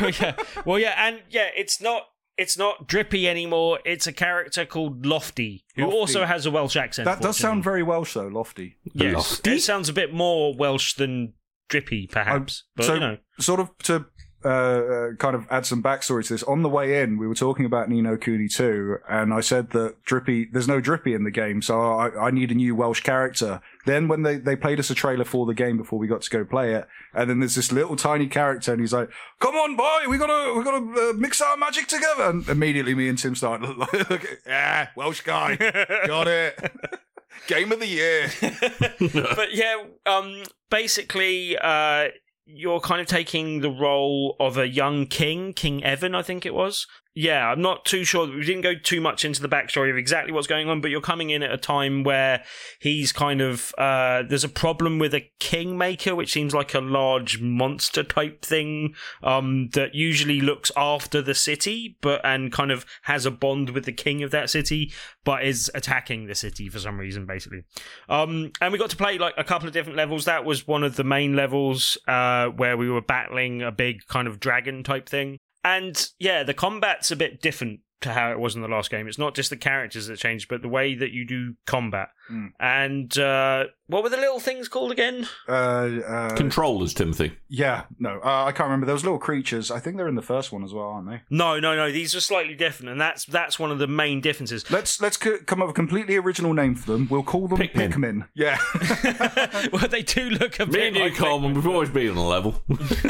It's not Drippy anymore. It's a character called Lofty, who also has a Welsh accent. That does sound very Welsh, though, Lofty. Yes, Lofty? It sounds a bit more Welsh than Drippy, perhaps. Sort of to kind of add some backstory to this. On the way in, we were talking about Ni no Kuni 2, and I said that there's no Drippy in the game, so I need a new Welsh character. Then when they played us a trailer for the game before we got to go play it, and then there's this little tiny character, and he's like, "Come on, boy, we gotta mix our magic together." And immediately, me and Tim started like, Welsh guy, got it. Game of the year. But yeah, basically, you're kind of taking the role of a young king, King Evan, I think it was. Yeah, I'm not too sure. We didn't go too much into the backstory of exactly what's going on, but you're coming in at a time where he's kind of... there's a problem with a kingmaker, which seems like a large monster type thing that usually looks after the city and kind of has a bond with the king of that city, but is attacking the city for some reason, basically. And we got to play like a couple of different levels. That was one of the main levels where we were battling a big kind of dragon type thing. And yeah, the combat's a bit different to how it was in the last game. It's not just the characters that changed, but the way that you do combat. And what were the little things called again? Controllers, Timothy. Yeah, no, I can't remember. Those little creatures. I think they're in the first one as well, aren't they? No. These are slightly different, and that's one of the main differences. Let's come up with a completely original name for them. We'll call them Pikmin. Yeah. Well, they do look a bit. Me and you, Coleman, we've always been on a level.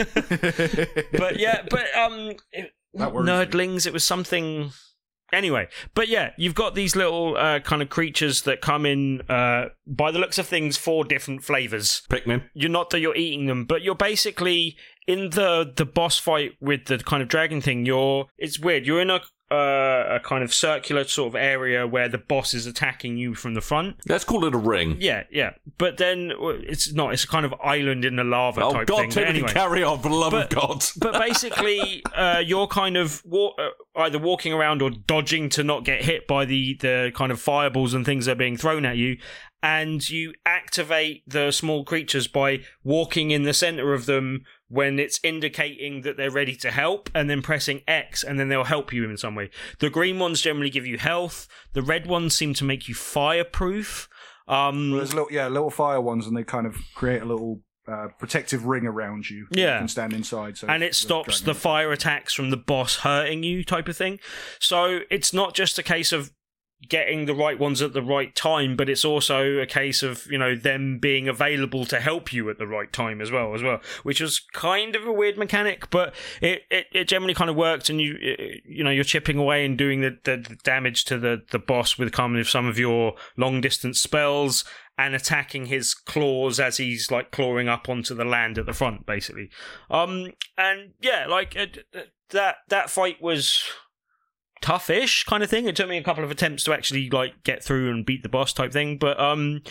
Nerdlings. It was something. Anyway, but yeah, you've got these little kind of creatures that come in, by the looks of things, 4 different flavours. Pikmin. You're not that you're eating them, but you're basically in the boss fight with the kind of dragon thing. It's weird. You're in a kind of circular sort of area where the boss is attacking you from the front. Let's call it a ring. Yeah. But then it's not. It's a kind of island in the lava type God, thing. Timothy, anyway, carry on, for the love of God. But basically, you're kind of either walking around or dodging to not get hit by the kind of fireballs and things that are being thrown at you. And you activate the small creatures by walking in the center of them when it's indicating that they're ready to help, and then pressing X, and then they'll help you in some way. The green ones generally give you health. The red ones seem to make you fireproof. There's little fire ones, and they kind of create a little protective ring around you. Yeah. You can stand inside. And it stops the fire attacks from the boss hurting you type of thing. So it's not just a case of getting the right ones at the right time, but it's also a case of, them being available to help you at the right time as well, which was kind of a weird mechanic, but it generally kind of worked, and you're chipping away and doing the damage to the boss with kind of some of your long distance spells and attacking his claws as he's like clawing up onto the land at the front, basically. And yeah, like that fight was toughish kind of thing. It took me a couple of attempts to actually like get through and beat the boss type thing, but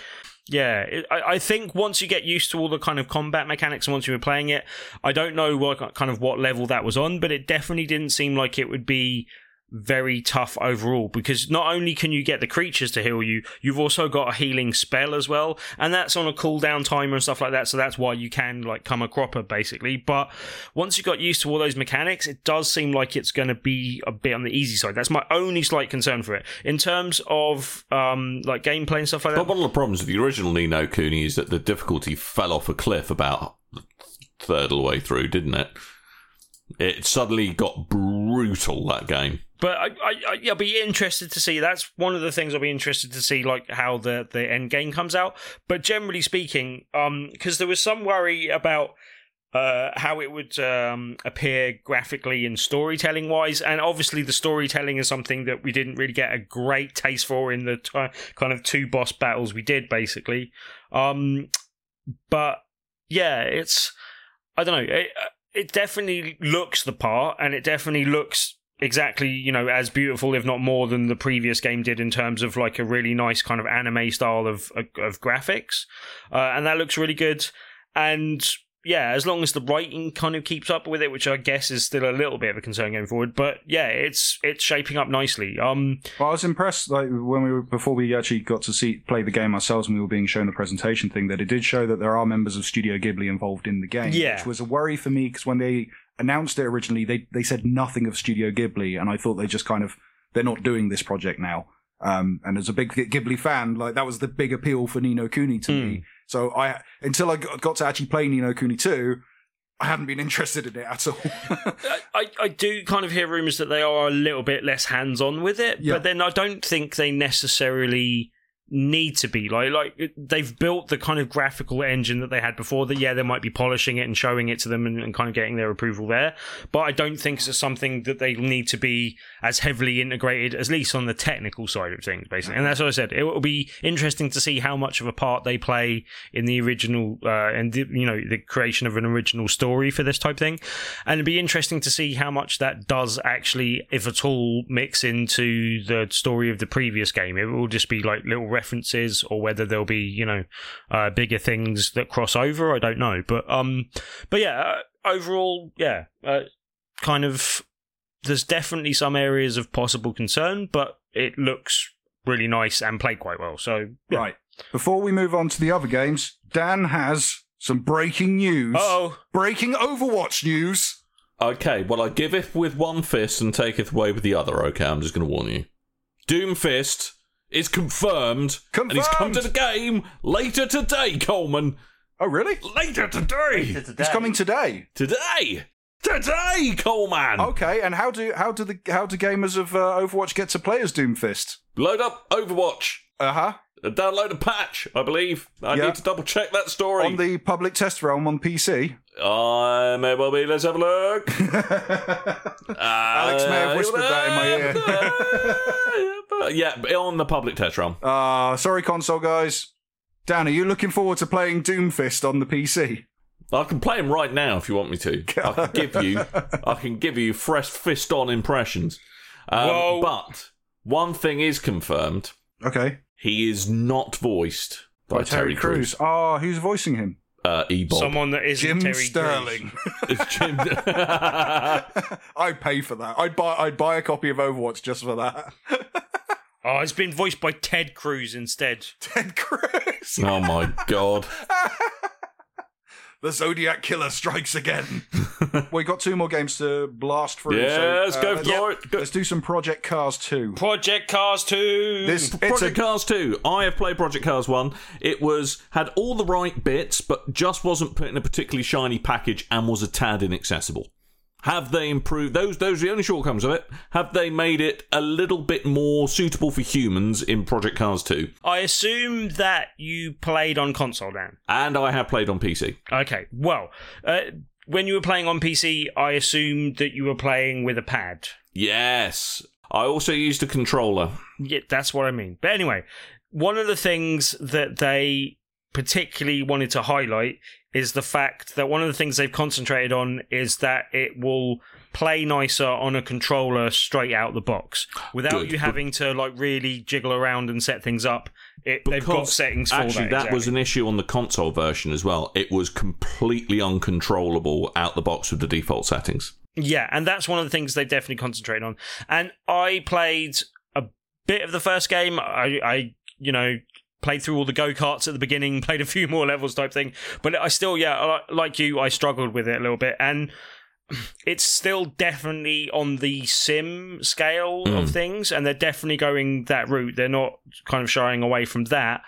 I think once you get used to all the kind of combat mechanics and once you were playing it, I don't know what level that was on, but it definitely didn't seem like it would be very tough overall, because not only can you get the creatures to heal you, you've also got a healing spell as well, and that's on a cooldown timer and stuff like that, so that's why you can like come a cropper basically. But once you got used to all those mechanics, it does seem like it's going to be a bit on the easy side. That's my only slight concern for it in terms of like gameplay and stuff like that. But one of the problems with the original Ni no Kuni is that the difficulty fell off a cliff about the third of the way through, didn't it? It suddenly got brutal, that game. But I'll be interested to see. That's one of the things I'll be interested to see, like how the end game comes out. But generally speaking, because there was some worry about how it would appear graphically and storytelling wise, and obviously the storytelling is something that we didn't really get a great taste for in the kind of 2 boss battles we did, basically. But yeah, I don't know. It definitely looks the part, and it definitely looks exactly, as beautiful, if not more, than the previous game did in terms of like a really nice kind of anime style of graphics. And that looks really good. And, yeah, as long as the writing kind of keeps up with it, which I guess is still a little bit of a concern going forward. But yeah, it's shaping up nicely. Well, I was impressed, like before we actually got to play the game ourselves, and we were being shown the presentation thing, that it did show that there are members of Studio Ghibli involved in the game, which was a worry for me because when they announced it originally, they said nothing of Studio Ghibli, and I thought they just they're not doing this project now. And as a big Ghibli fan, like that was the big appeal for Ni no Kuni to me. So until I got to actually play Ni no Kuni 2, I hadn't been interested in it at all. I do kind of hear rumours that they are a little bit less hands-on with it, but then I don't think they necessarily need to be. Like they've built the kind of graphical engine that they had before, that they might be polishing it and showing it to them and kind of getting their approval there, but I don't think it's something that they need to be as heavily integrated, at least on the technical side of things, basically. And that's what I said, it will be interesting to see how much of a part they play in the original and the creation of an original story for this type thing, and it'd be interesting to see how much that does actually, if at all, mix into the story of the previous game. It will just be like little references, or whether there'll be bigger things that cross over. I don't know, but yeah, overall, kind of there's definitely some areas of possible concern, but it looks really nice and played quite well. So right, before we move on to the other games, Dan has some breaking news. Breaking Overwatch news. Okay, well, I giveth with one fist and taketh away with the other. Okay, I'm just going to warn you. Doomfist is confirmed, and he's come to the game later today, Coleman. Oh, really? Later today. He's coming today. Today, Coleman. Okay, and how do gamers of Overwatch get to play as Doomfist? Load up Overwatch. Download a patch, I believe. I need to double check that story. On the public test realm on PC. May well be. Let's have a look. Alex may have whispered that in my ear. On the public test realm. Sorry, console guys. Dan, are you looking forward to playing Doomfist on the PC? I can play him right now if you want me to. I can give you fresh fist-on impressions. But one thing is confirmed. Okay. He is not voiced by Terry Crews. Oh, who's voicing him? E-Bob. Someone that isn't Jim Terry Sterling. It's Jim. I'd pay for that. I'd buy a copy of Overwatch just for that. Oh, it's been voiced by Ted Cruz instead. Ted Cruz. Oh my god. The Zodiac Killer strikes again. We got 2 more games to blast through. Let's go for it. Let's do some Project Cars 2. Project Cars 2. Project Cars 2. I have played Project Cars 1. It had all the right bits, but just wasn't put in a particularly shiny package and was a tad inaccessible. Have they improved those? Those are the only shortcomings of it. Have they made it a little bit more suitable for humans in Project Cars 2? I assume that you played on console, Dan. And I have played on PC. Okay, well, when you were playing on PC, I assumed that you were playing with a pad. Yes. I also used a controller. Yeah, that's what I mean. But anyway, one of the things that they particularly wanted to highlight is the fact that one of the things they've concentrated on is that it will play nicer on a controller straight out the box without you having to really jiggle around and set things up. They've got settings for that. Actually, that was an issue on the console version as well. It was completely uncontrollable out the box with the default settings. Yeah, and that's one of the things they definitely concentrate on. And I played a bit of the first game. I played through all the go-karts at the beginning, played a few more levels type thing. But I still, like you, I struggled with it a little bit. And it's still definitely on the sim scale of things, and they're definitely going that route. They're not kind of shying away from that.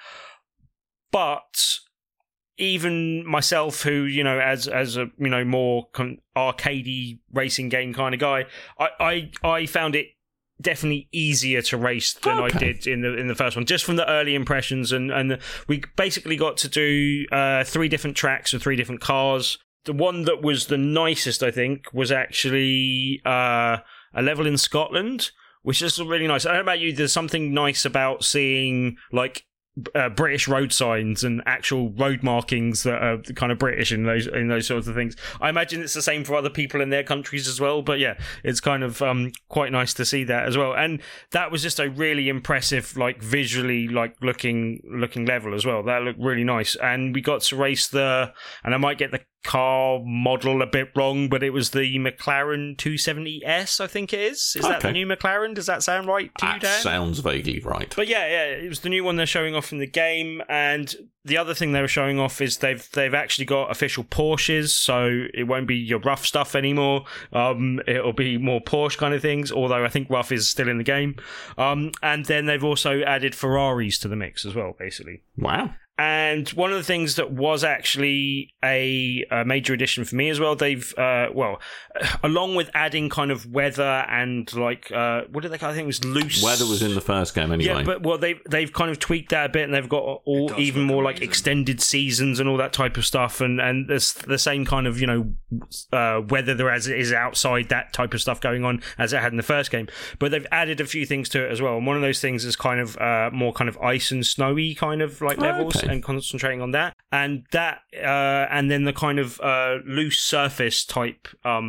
But even myself, who, as a, more arcadey racing game kind of guy, I found it definitely easier to race than I did in the first one, just from the early impressions. And we basically got to do 3 different tracks with 3 different cars. The one that was the nicest, I think, was actually a level in Scotland, which is really nice. I don't know about you, there's something nice about seeing British road signs and actual road markings that are kind of British in those sorts of things. I imagine it's the same for other people in their countries as well, but yeah, it's kind of quite nice to see that as well. And that was just a really impressive, visually looking level as well. That looked really nice. And we got to race and I might get the car model a bit wrong, but it was the McLaren 270S, I think it is. Is that the new McLaren? Does that sound right to you, Dan? That sounds vaguely right. But yeah, it was the new one they're showing off in the game. And the other thing they were showing off is they've actually got official Porsches, so it won't be your rough stuff anymore. It'll be more Porsche kind of things, although I think rough is still in the game. And then they've also added Ferraris to the mix as well, basically. Wow. And one of the things that was actually a major addition for me as well, they've, along with adding kind of weather and like, what did they call it? I think it was loose. Weather was in the first game anyway. Yeah, but they've kind of tweaked that a bit, and they've got even more like extended seasons and all that type of stuff. And there's the same kind of, weather there as it is outside, that type of stuff going on as it had in the first game. But they've added a few things to it as well. And one of those things is kind of more kind of ice and snowy kind of like levels. Okay. And concentrating on that, and then the kind of loose surface type,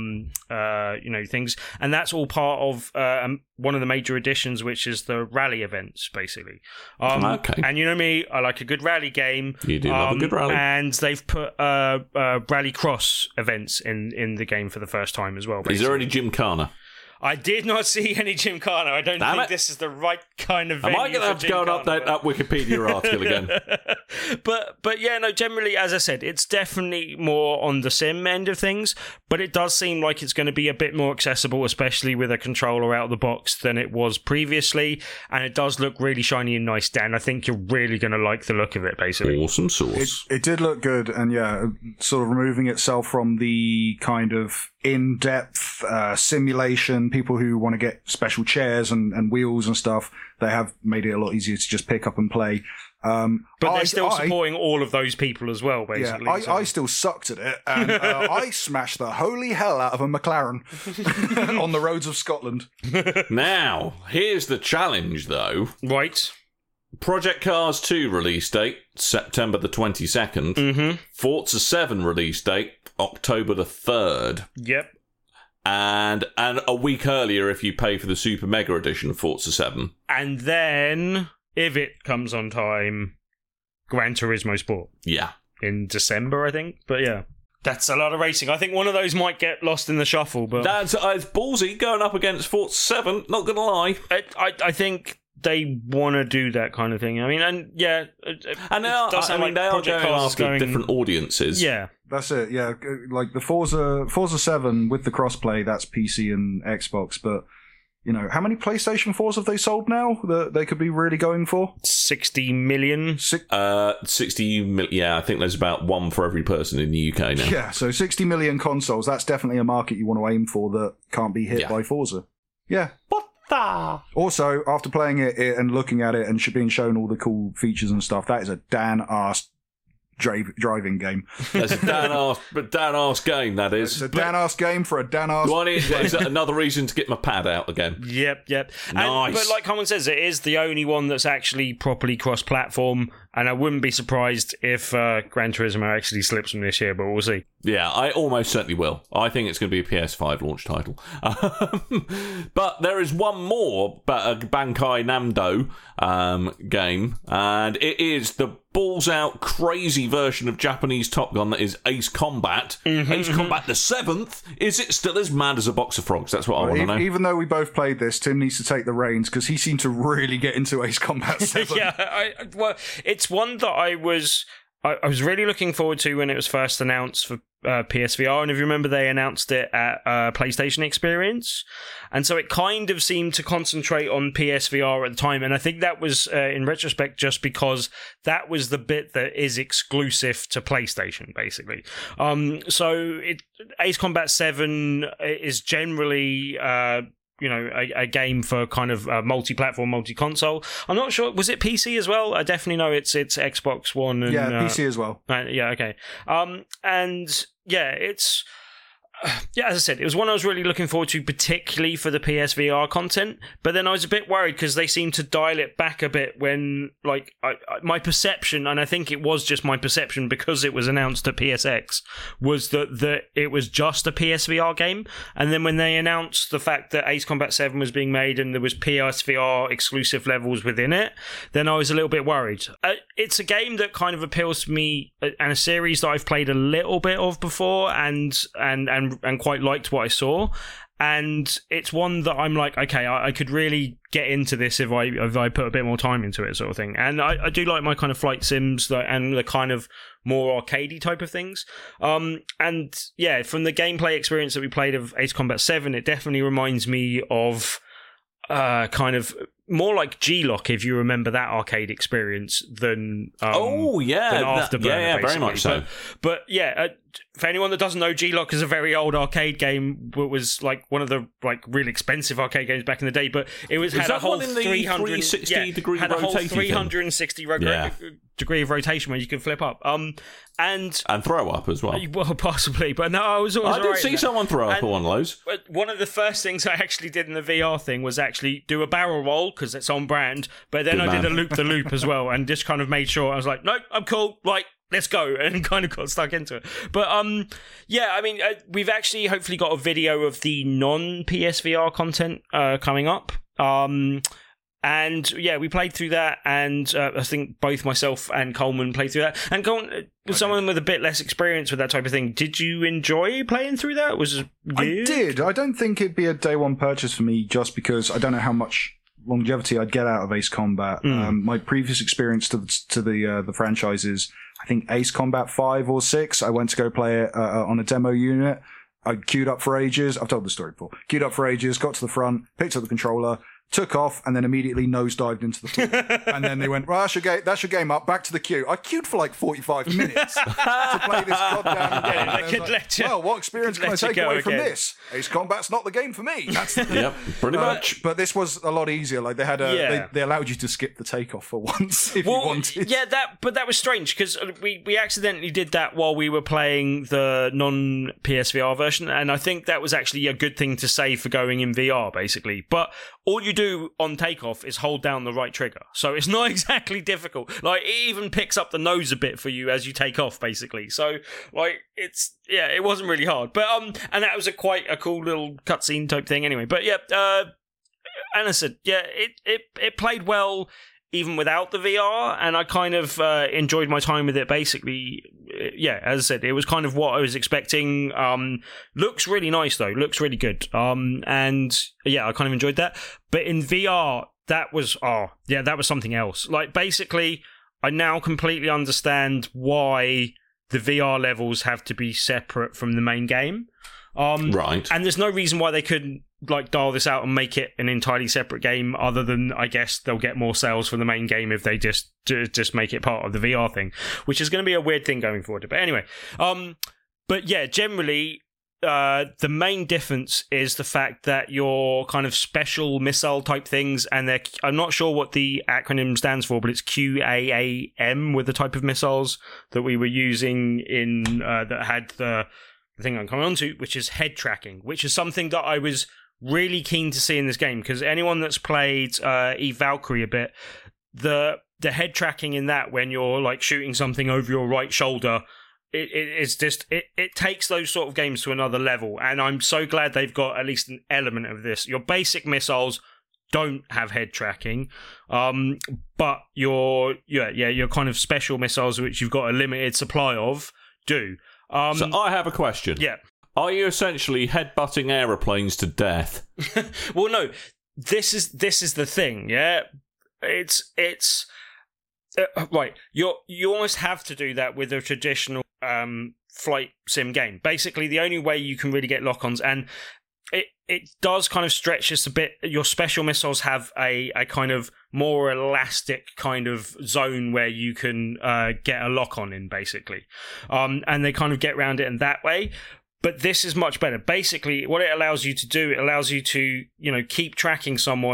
things, and that's all part of one of the major additions, which is the rally events, basically. Okay. And you know me, I like a good rally game. You do love a good rally, and they've put rally cross events in the game for the first time as well. Basically. Is there any Gymkhana? I did not see any Gymkhana. I don't think this is the right kind of venue. Am I going to have to go and update that Wikipedia article again? But yeah, no, generally, as I said, it's definitely more on the sim end of things, but it does seem like it's going to be a bit more accessible, especially with a controller out of the box than it was previously, and it does look really shiny and nice, Dan. I think you're really going to like the look of it, basically. Awesome sauce. It did look good, and yeah, sort of removing itself from the kind of in-depth simulation, people who want to get special chairs and wheels and stuff, they have made it a lot easier to just pick up and play. But they're still supporting all of those people as well, basically. Yeah, I still sucked at it, and I smashed the holy hell out of a McLaren on the roads of Scotland. Now, here's the challenge, though. Right. Project Cars 2 release date, September the 22nd. Mm-hmm. Forza 7 release date, October the 3rd. Yep. And a week earlier if you pay for the Super Mega Edition of Forza 7. And then, if it comes on time, Gran Turismo Sport. Yeah. In December, I think. But yeah. That's a lot of racing. I think one of those might get lost in the shuffle. But That's it's ballsy going up against Forza 7, not going to lie. I think they want to do that kind of thing. I mean, and yeah. And they are going after different audiences. Yeah. That's it, yeah. Like the Forza 7 with the crossplay, that's PC and Xbox, but, how many PlayStation 4s have they sold now that they could be really going for? 60 million? 60 million, yeah, I think there's about one for every person in the UK now. Yeah, so 60 million consoles, that's definitely a market you want to aim for that can't be hit by Forza. Yeah. What the? Also, after playing it and looking at it and being shown all the cool features and stuff, that is a Dan-ass driving game. That's a Dan-ass game, that is. It's a Dan-ass game for a Dan-ass... Is that another reason to get my pad out again? Yep. Nice. But like Common says, it is the only one that's actually properly cross-platform, and I wouldn't be surprised if Gran Turismo actually slips from this year, but we'll see. Yeah, I almost certainly will. I think it's going to be a PS5 launch title. But there is one more Bankai Namco game, and it is the balls-out crazy version of Japanese Top Gun that is Ace Combat. Mm-hmm, Ace Combat the 7th? Is it still as mad as a box of frogs? That's what I want to know. Even though we both played this, Tim needs to take the reins, because he seemed to really get into Ace Combat 7. Yeah, it's one that I was really looking forward to when it was first announced for PSVR, and if you remember, they announced it at PlayStation Experience, and so it kind of seemed to concentrate on PSVR at the time, and I think that was, in retrospect, just because that was the bit that is exclusive to PlayStation, basically. So Ace Combat 7 is generally... a game for kind of multi-platform, multi-console. I'm not sure. Was it PC as well? I definitely know it's Xbox One. And, PC as well. Yeah, okay. And yeah, it's... yeah, as I said, it was one I was really looking forward to, particularly for the PSVR content. But then I was a bit worried because they seemed to dial it back a bit when, like, my perception, and I think it was just my perception because it was announced at PSX, was that it was just a PSVR game. And then when they announced the fact that Ace Combat 7 was being made and there was PSVR exclusive levels within it, then I was a little bit worried. It's a game that kind of appeals to me, and a series that I've played a little bit of before, and quite liked what I saw. And it's one that I'm like, okay, I could really get into this if I put a bit more time into it, sort of thing. And I do like my kind of flight sims and the kind of more arcadey type of things. And yeah, from the gameplay experience that we played of Ace Combat 7, it definitely reminds me of kind of more like G-Lock, if you remember that arcade experience, than than Afterburner, yeah, very much so. But yeah, for anyone that doesn't know, G-Lock is a very old arcade game. It was like one of the like really expensive arcade games back in the day. But it had a whole 360 degree degree of rotation where you could flip up. And throw up as well. Well, possibly, but no, I was always. I did see someone throw up on one of those. One of the first things I actually did in the VR thing was actually do a barrel roll because it's on brand. But then I did a loop the loop as well, and just kind of made sure I was like, no, I'm cool. Like, let's go, and kind of got stuck into it. But yeah, I mean, we've actually hopefully got a video of the non-PSVR content coming up. And yeah, we played through that, and I think both myself and Coleman played through that. And Coleman, someone with a bit less experience with that type of thing, did you enjoy playing through that? I did. I don't think it'd be a day one purchase for me, just because I don't know how much longevity I'd get out of Ace Combat. My previous experience to the franchises, I think Ace Combat 5 or 6, I went to go play it on a demo unit. I queued up for ages. I've told the story before. Queued up for ages, got to the front, picked up the controller, took off, and then immediately nosedived into the floor. And then they went, well, that's your game up, back to the queue. I queued for like 45 minutes to play this goddamn game. Well, what experience can I take away from this? Ace Combat's not the game for me. That's yep, pretty much. But this was a lot easier. Like they had they allowed you to skip the takeoff for once if you wanted. Yeah, that was strange because we accidentally did that while we were playing the non-PSVR version, and I think that was actually a good thing to say for going in VR, basically. But all you do on takeoff is hold down the right trigger, so it's not exactly difficult. Like, it even picks up the nose a bit for you as you take off, basically. So, like, it wasn't really hard. But and that was quite a cool little cutscene type thing, anyway. But yeah, and I said, yeah, it played well even without the VR, and I kind of enjoyed my time with it, basically. Yeah, as I said, it was kind of what I was expecting. Looks really nice, though. Looks really good. And yeah, I kind of enjoyed that. But in VR, that was something else. Like, basically, I now completely understand why the VR levels have to be separate from the main game. Right. And there's no reason why they couldn't like dial this out and make it an entirely separate game, other than I guess they'll get more sales from the main game if they just make it part of the VR thing, which is going to be a weird thing going forward. But anyway, but yeah, generally the main difference is the fact that your kind of special missile type things, and I'm not sure what the acronym stands for, but it's QAAM with the type of missiles that we were using in that had the thing I'm coming on to, which is head tracking, which is something that I was really keen to see in this game, because anyone that's played Eve Valkyrie a bit, the head tracking in that, when you're like shooting something over your right shoulder, it takes those sort of games to another level, and I'm so glad they've got at least an element of this. Your basic missiles don't have head tracking, but your kind of special missiles, which you've got a limited supply of, do. So I have a question. Yeah. Are you essentially headbutting aeroplanes to death? Well, no. This is the thing. Yeah, it's right. You almost have to do that with a traditional flight sim game. Basically, the only way you can really get lock-ons, and it does kind of stretch this a bit. Your special missiles have a kind of more elastic kind of zone where you can get a lock-on in, basically. And they kind of get around it in that way. But this is much better. Basically, what it allows you to do, it allows you to, keep tracking someone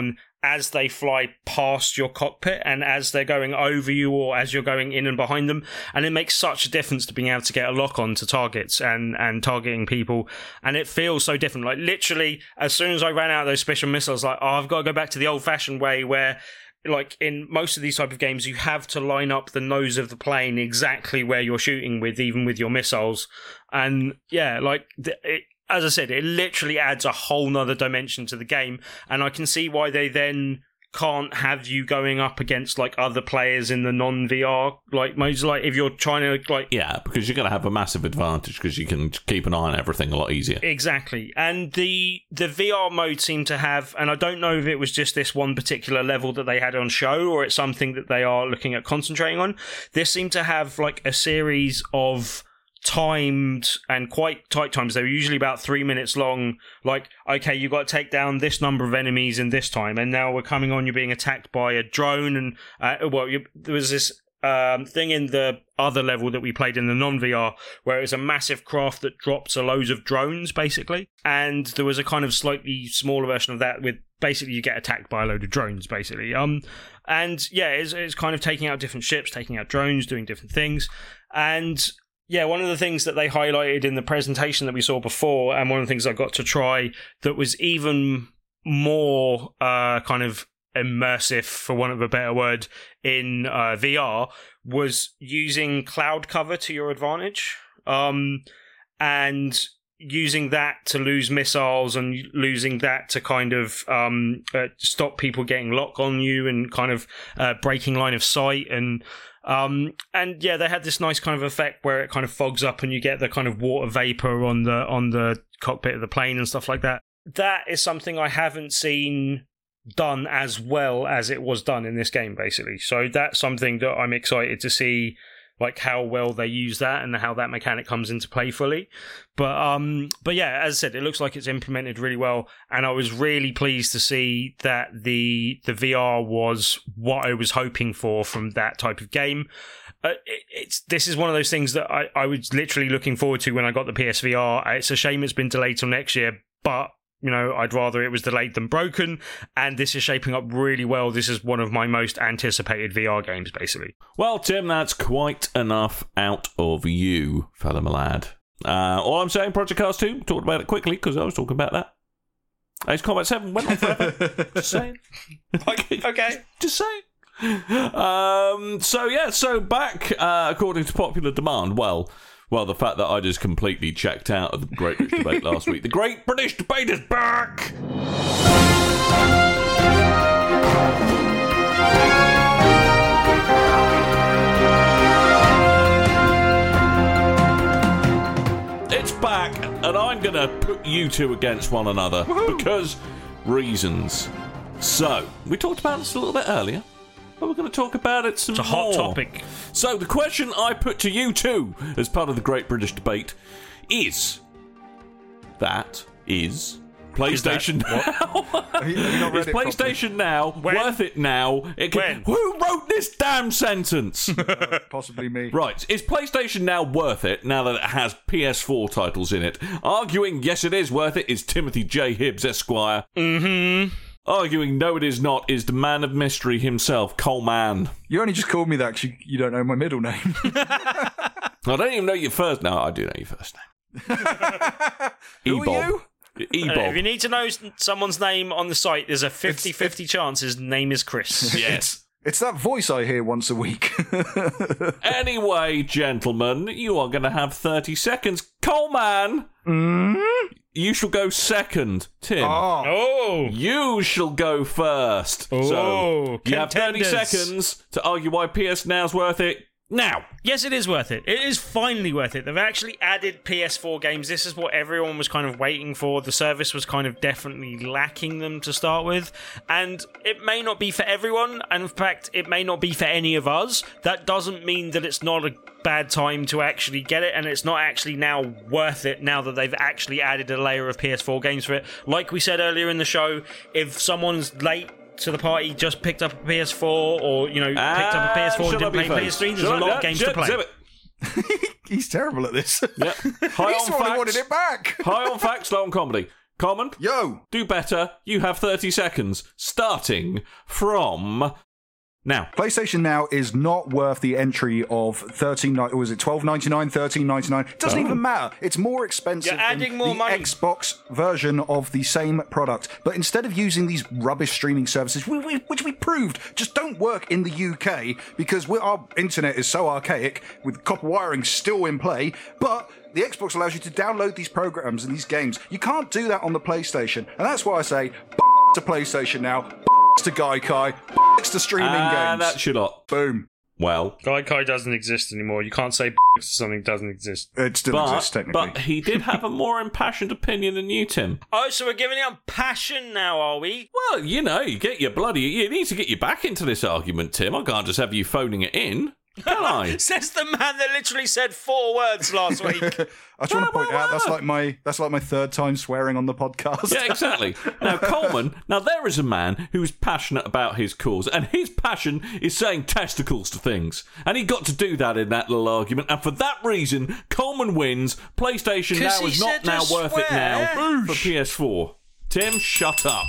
as they fly past your cockpit and as they're going over you or as you're going in and behind them. And it makes such a difference to being able to get a lock on to targets and targeting people. And it feels so different. Like literally, as soon as I ran out of those special missiles, like, oh, I've got to go back to the old-fashioned way where, like in most of these type of games, you have to line up the nose of the plane exactly where you're shooting with, even with your missiles. And yeah, like as I said, it literally adds a whole nother dimension to the game, and I can see why they then can't have you going up against like other players in the non-VR like modes. Like if you're trying to like because you're going to have a massive advantage because you can keep an eye on everything a lot easier. Exactly, and the VR mode seemed to have, and I don't know if it was just this one particular level that they had on show or it's something that they are looking at concentrating on. This seemed to have like a series of timed and quite tight times. They were usually about 3 minutes long. Like, okay, you got to take down this number of enemies in this time, and now we're coming on. You're being attacked by a drone, and there was this thing in the other level that we played in the non-VR where it was a massive craft that dropped a loads of drones, basically. And there was a kind of slightly smaller version of that with basically you get attacked by a load of drones, basically. And yeah, it's kind of taking out different ships, taking out drones, doing different things, and yeah, one of the things that they highlighted in the presentation that we saw before, and one of the things I got to try that was even more kind of immersive, for want of a better word, in VR, was using cloud cover to your advantage, and using that to lose missiles and losing that to kind of stop people getting lock on you and kind of breaking line of sight. And yeah, they had this nice kind of effect where it kind of fogs up and you get the kind of water vapor on the cockpit of the plane and stuff like that. That is something I haven't seen done as well as it was done in this game, basically. So that's something that I'm excited to see, like how well they use that and how that mechanic comes into play fully. But yeah, as I said, it looks like it's implemented really well, and I was really pleased to see that the VR was what I was hoping for from that type of game. This is one of those things that I was literally looking forward to when I got the PSVR. It's a shame it's been delayed till next year, but you know, I'd rather it was delayed than broken, and this is shaping up really well. This is one of my most anticipated VR games, basically. Well, Tim, that's quite enough out of you, fella my lad. All I'm saying, Project Cars 2, talked about it quickly, because I was talking about that. Ace Combat 7 went on forever. Just saying. Okay. Just saying. So back, according to popular demand, well, the fact that I just completely checked out of the Great British Debate last week. The Great British Debate is back! It's back, and I'm going to put you two against one another. Woo-hoo! Because reasons. So, we talked about this a little bit earlier, but we're going to talk about it some more. It's a hot topic. So the question I put to you two as part of the Great British Debate is PlayStation Now. Is PlayStation Now worth it now? Who wrote this damn sentence? Possibly me. Right. Is PlayStation Now worth it now that it has PS4 titles in it? Arguing yes it is worth it is Timothy J. Hibbs, Esquire. Mm-hmm. Arguing no it is not is the man of mystery himself, Coleman. You only just called me that because you don't know my middle name. I don't even know your first name. No, I do know your first name. Who are you? E-Bob. If you need to know someone's name on the site, there's a 50-50 chance his name is Chris. Yes. It's that voice I hear once a week. Anyway, gentlemen, you are going to have 30 seconds. Coleman! You shall go second. Tim. Oh. You shall go first. Oh. So you have 30 seconds to argue why PS Now's worth it. Now. Yes, it is worth it. It is finally worth it. They've actually added PS4 games. This is what everyone was kind of waiting for. The service was kind of definitely lacking them to start with. And it may not be for everyone. And in fact, it may not be for any of us. That doesn't mean that it's not a bad time to actually get it. And it's not actually now worth it now that they've actually added a layer of PS4 games for it. Like we said earlier in the show, if someone's late to the party, just picked up a PS4 or, you know, picked up a PS4 and didn't play PS3, there's a lot of games to play. He's terrible at this. Yep. He's the one who wanted it back. High on facts, low on comedy. Common, Yo! do better. You have 30 seconds, starting from now. PlayStation Now is not worth the entry of $12.99, $13.99. It doesn't even matter. It's more expensive You're adding than more the money. Xbox version of the same product. But instead of using these rubbish streaming services, which we proved just don't work in the UK because our internet is so archaic with copper wiring still in play, but the Xbox allows you to download these programs and these games. You can't do that on the PlayStation. And that's why I say, to PlayStation Now, to Gaikai, to streaming games. That's your lot. Boom. Well, Gaikai doesn't exist anymore. You can't say something doesn't exist. It still exists, technically. but he did have a more impassioned opinion than you, Tim. Oh, so we're giving it passion now, are we? Well, you need to get your back into this argument, Tim. I can't just have you phoning it in. Can I? Says the man that literally said 4 words last week. I just want to point out that's like my third time swearing on the podcast. Yeah, exactly. Now, Coleman, there is a man who's passionate about his cause, and his passion is saying testicles to things. And he got to do that in that little argument, and for that reason, Coleman wins. PlayStation Now is not now worth it now for PS4. Tim, shut up.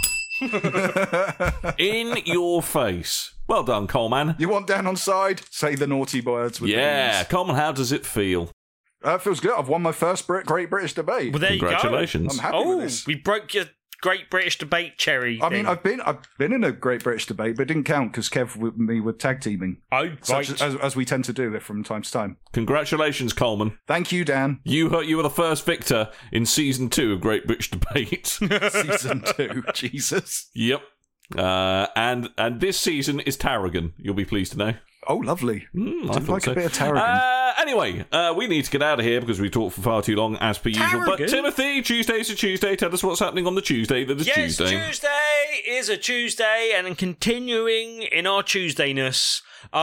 In your face. Well done, Coleman. You want down on side? Say the naughty words with Yeah, these. Coleman, how does it feel? It feels good. I've won my first Great British Debate. Well, there you go. Congratulations. I'm happy with this. We broke your Great British Debate cherry. I mean, thing. I've been in a Great British Debate, but it didn't count because Kev and me were tag teaming. Oh, right. As we tend to do from time to time. Congratulations, Coleman. Thank you, Dan. You were the first victor in Season 2 of Great British Debate. Season 2. Jesus. Yep. And this season is Tarragon, you'll be pleased to know. Oh, lovely. I I'd thought like so. a bit of Tarragon. Anyway, we need to get out of here because we talked for far too long, as per usual. But Tarragon? Timothy, Tuesday's a Tuesday. Tell us what's happening on the Tuesday that is Yes, Tuesday. Tuesday is a Tuesday, and continuing in our Tuesdayness,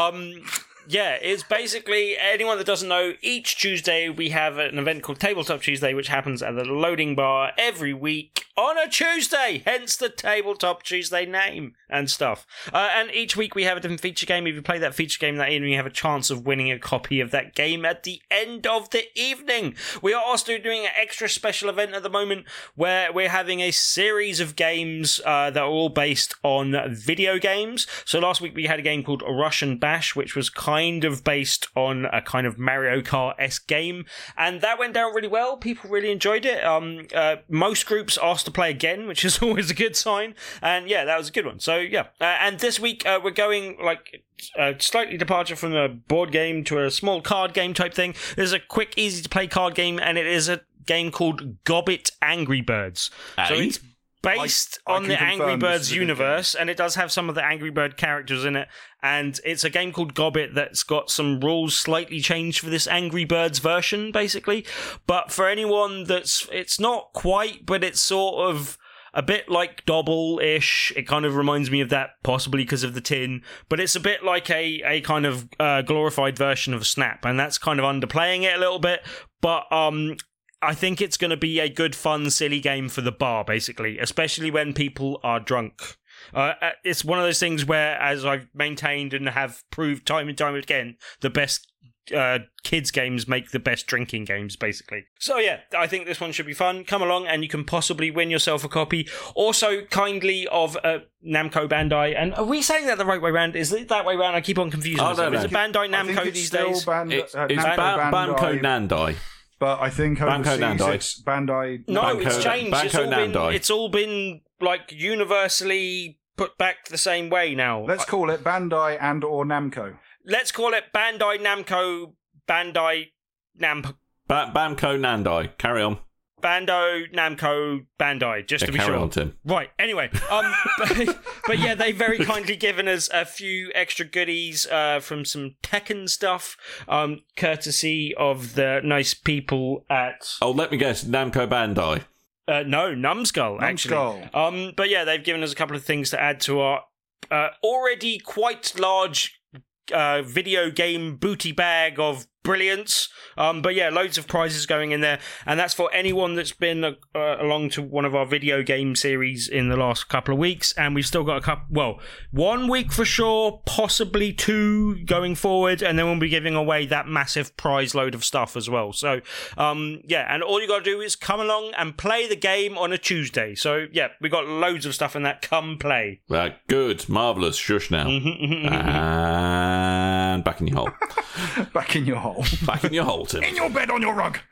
it's basically, anyone that doesn't know, each Tuesday we have an event called Tabletop Tuesday, which happens at the loading bar every week on a Tuesday, hence the Tabletop Tuesday name and stuff. And each week we have a different feature game. If you play that feature game that evening, you have a chance of winning a copy of that game at the end of the evening. We are also doing an extra special event at the moment where we're having a series of games that are all based on video games. So last week we had a game called Russian Bash, which was kind of based on a kind of Mario Kart-esque game, and that went down really well. People really enjoyed it. Most groups asked to play again, which is always a good sign, and yeah, that was a good one. So yeah, and this week we're going like a slightly departure from a board game to a small card game type thing. There's a quick, easy to play card game, and it is a game called Gobbit Angry Birds. So it's based I on can the confirm Angry this Birds is a good universe, and it does have some of the Angry Bird characters in it, and it's a game called Gobbit that's got some rules slightly changed for this Angry Birds version, basically. But for anyone it's not quite, but it's sort of a bit like Dobble-ish. It kind of reminds me of that, possibly because of the tin, but it's a bit like a kind of glorified version of Snap, and that's kind of underplaying it a little bit, but I think it's going to be a good, fun, silly game for the bar, basically, especially when people are drunk. It's one of those things where, as I've maintained and have proved time and time again, the best kids games make the best drinking games, basically. So yeah, I think this one should be fun. Come along and you can possibly win yourself a copy. Also, kindly of Namco Bandai. And are we saying that the right way around? Is it that way round? I keep on confusing myself. no. Is it Bandai I think Namco it's these still days? It's Namco Banco Nandai. But I think Banco overseas Nandai. it's Bandai. No, Banco- it's changed. Banco Nandai. It's all been like universally put back the same way now. Let's call it Bandai and or Namco. Let's call it Bandai Namco Bandai Namco. Bamco Nandai. Carry on. Bando Namco Bandai, just to be carry sure. on, Tim. Right, anyway. But yeah, they've very kindly given us a few extra goodies from some Tekken stuff, courtesy of the nice people at... Oh, let me guess. Namco Bandai. No, Numskull, actually. Numskull. But yeah, they've given us a couple of things to add to our already quite large video game booty bag of brilliance. But yeah, loads of prizes going in there, and that's for anyone that's been along to one of our video game series in the last couple of weeks. And we've still got a couple, well, 1 week for sure, possibly 2 going forward, and then we'll be giving away that massive prize load of stuff as well. So yeah, and all you got to do is come along and play the game on a Tuesday. So yeah, we got loads of stuff in that. Come play. Good, marvellous. Shush now. And back in your hole. Back in your hole. Back in your hole, Tim. In your bed on your rug.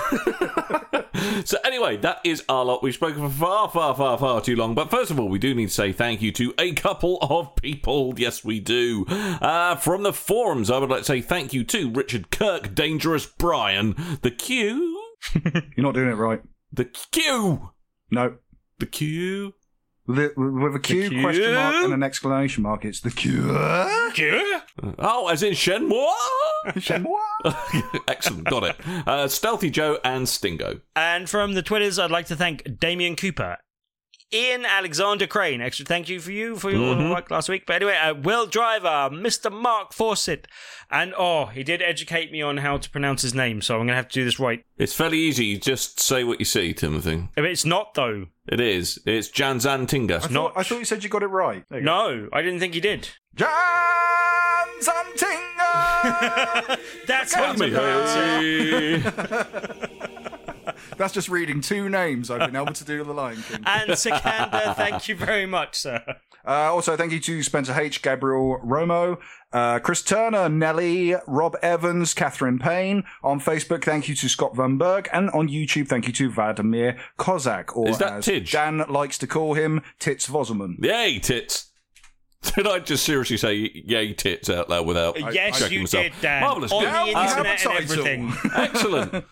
So anyway, that is our lot. We've spoken for far too long. But first of all, we do need to say thank you to a couple of people. Yes, we do. From the forums, I would like to say thank you to Richard Kirk, Dangerous Brian, The Q. You're not doing it right. The Q. No. The Q. With a Q, question mark, and an exclamation mark, it's the Q. Oh, as in Shenmue? Shenmue? Excellent, got it. Stealthy Joe and Stingo. And from the Twitters, I'd like to thank Damien Cooper, Ian Alexander Crane, extra thank you for your work last week. But anyway, Will Driver, Mr. Mark Fawcett, and he did educate me on how to pronounce his name, so I'm going to have to do this right. It's fairly easy. You just say what you see, Timothy. It's not, though. It is. It's Janzan Tinga. I thought you said you got it right. No, I didn't think you did. Janzan Tinga! That's how to pronounce it. That's just reading 2 names I've been able to do The Lion King. And Sikander, thank you very much, sir. Also, thank you to Spencer H., Gabriel Romo, Chris Turner, Nelly, Rob Evans, Catherine Payne. On Facebook, thank you to Scott Van Berg. And on YouTube, thank you to Vladimir Kozak, or Is that as Tidge? Dan likes to call him, Tits Voselman. Yay, tits. Did I just seriously say yay, tits out loud without yes, checking you myself? did, Dan. Marvellous. On Good. the internet and everything. Excellent.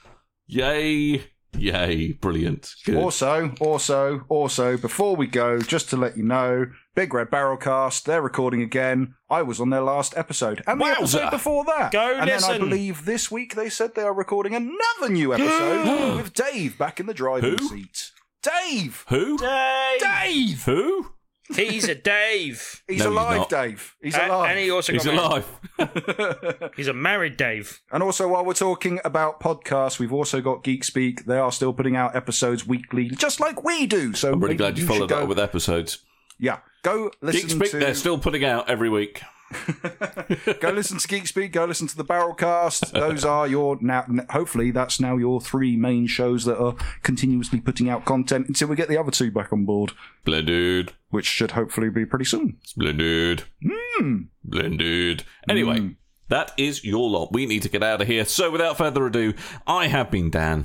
Yay, brilliant. Good. Also, before we go, just to let you know, Big Red Barrelcast, they're recording again. I was on their last episode. And the episode before that. Go and listen. then I believe this week they said they are recording another new episode with Dave back in the driving seat. Dave! Who? Dave! Who? He's a Dave. He's No, he's alive, not. Dave. He's alive. And he also He's got alive. He's a married Dave. And also, while we're talking about podcasts, we've also got Geek Speak. They are still putting out episodes weekly, just like we do. So I'm really glad you followed that up with episodes. Yeah, go listen Geek Speak, they're still putting out every week. Go listen to Geek Speak, go listen to the Barrelcast. Those are your, now, hopefully that's now your 3 main shows that are continuously putting out content until we get the other 2 back on board. Blended. Which should hopefully be pretty soon. Blended. Blended. Anyway, that is your lot. We need to get out of here. So without further ado, I have been Dan.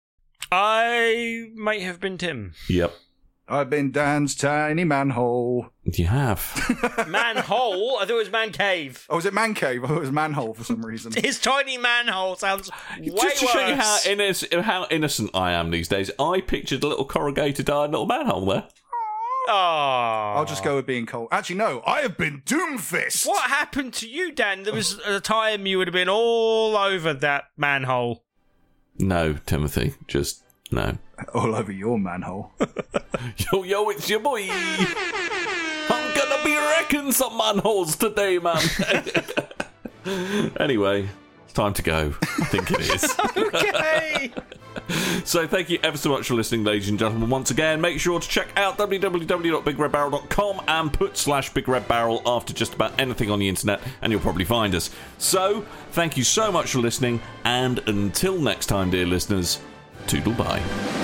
I might have been Tim. Yep. I've been Dan's tiny manhole. You have. Manhole? I thought it was man cave. Oh, was it man cave? I thought it was manhole for some reason. His tiny manhole sounds way Just to show you worse. how innocent I am these days, I pictured a little corrugated iron little manhole there. Oh. I'll just go with being cold. Actually, no, I have been Doomfist. What happened to you, Dan? There was a time you would have been all over that manhole. No, Timothy, just no. All over your manhole. Yo, it's your boy. I'm gonna be wrecking some manholes today, man. Anyway, it's time to go. I think it is. Okay. So thank you ever so much for listening, ladies and gentlemen. Once again, make sure to check out www.bigredbarrel.com and put /BigRedBarrel after just about anything on the internet, and you'll probably find us. So, thank you so much for listening, and until next time, dear listeners, toodle bye.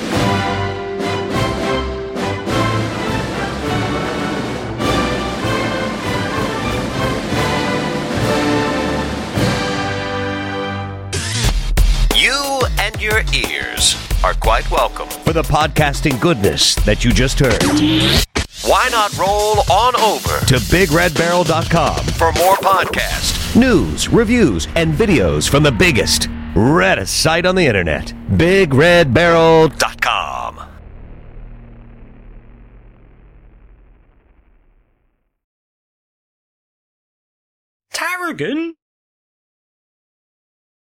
You and your ears are quite welcome. For the podcasting goodness that you just heard. Why not roll on over To BigRedBarrel.com. for more podcasts? News, reviews, and videos from the biggest, reddest site on the internet. BigRedBarrel.com. Tarragon?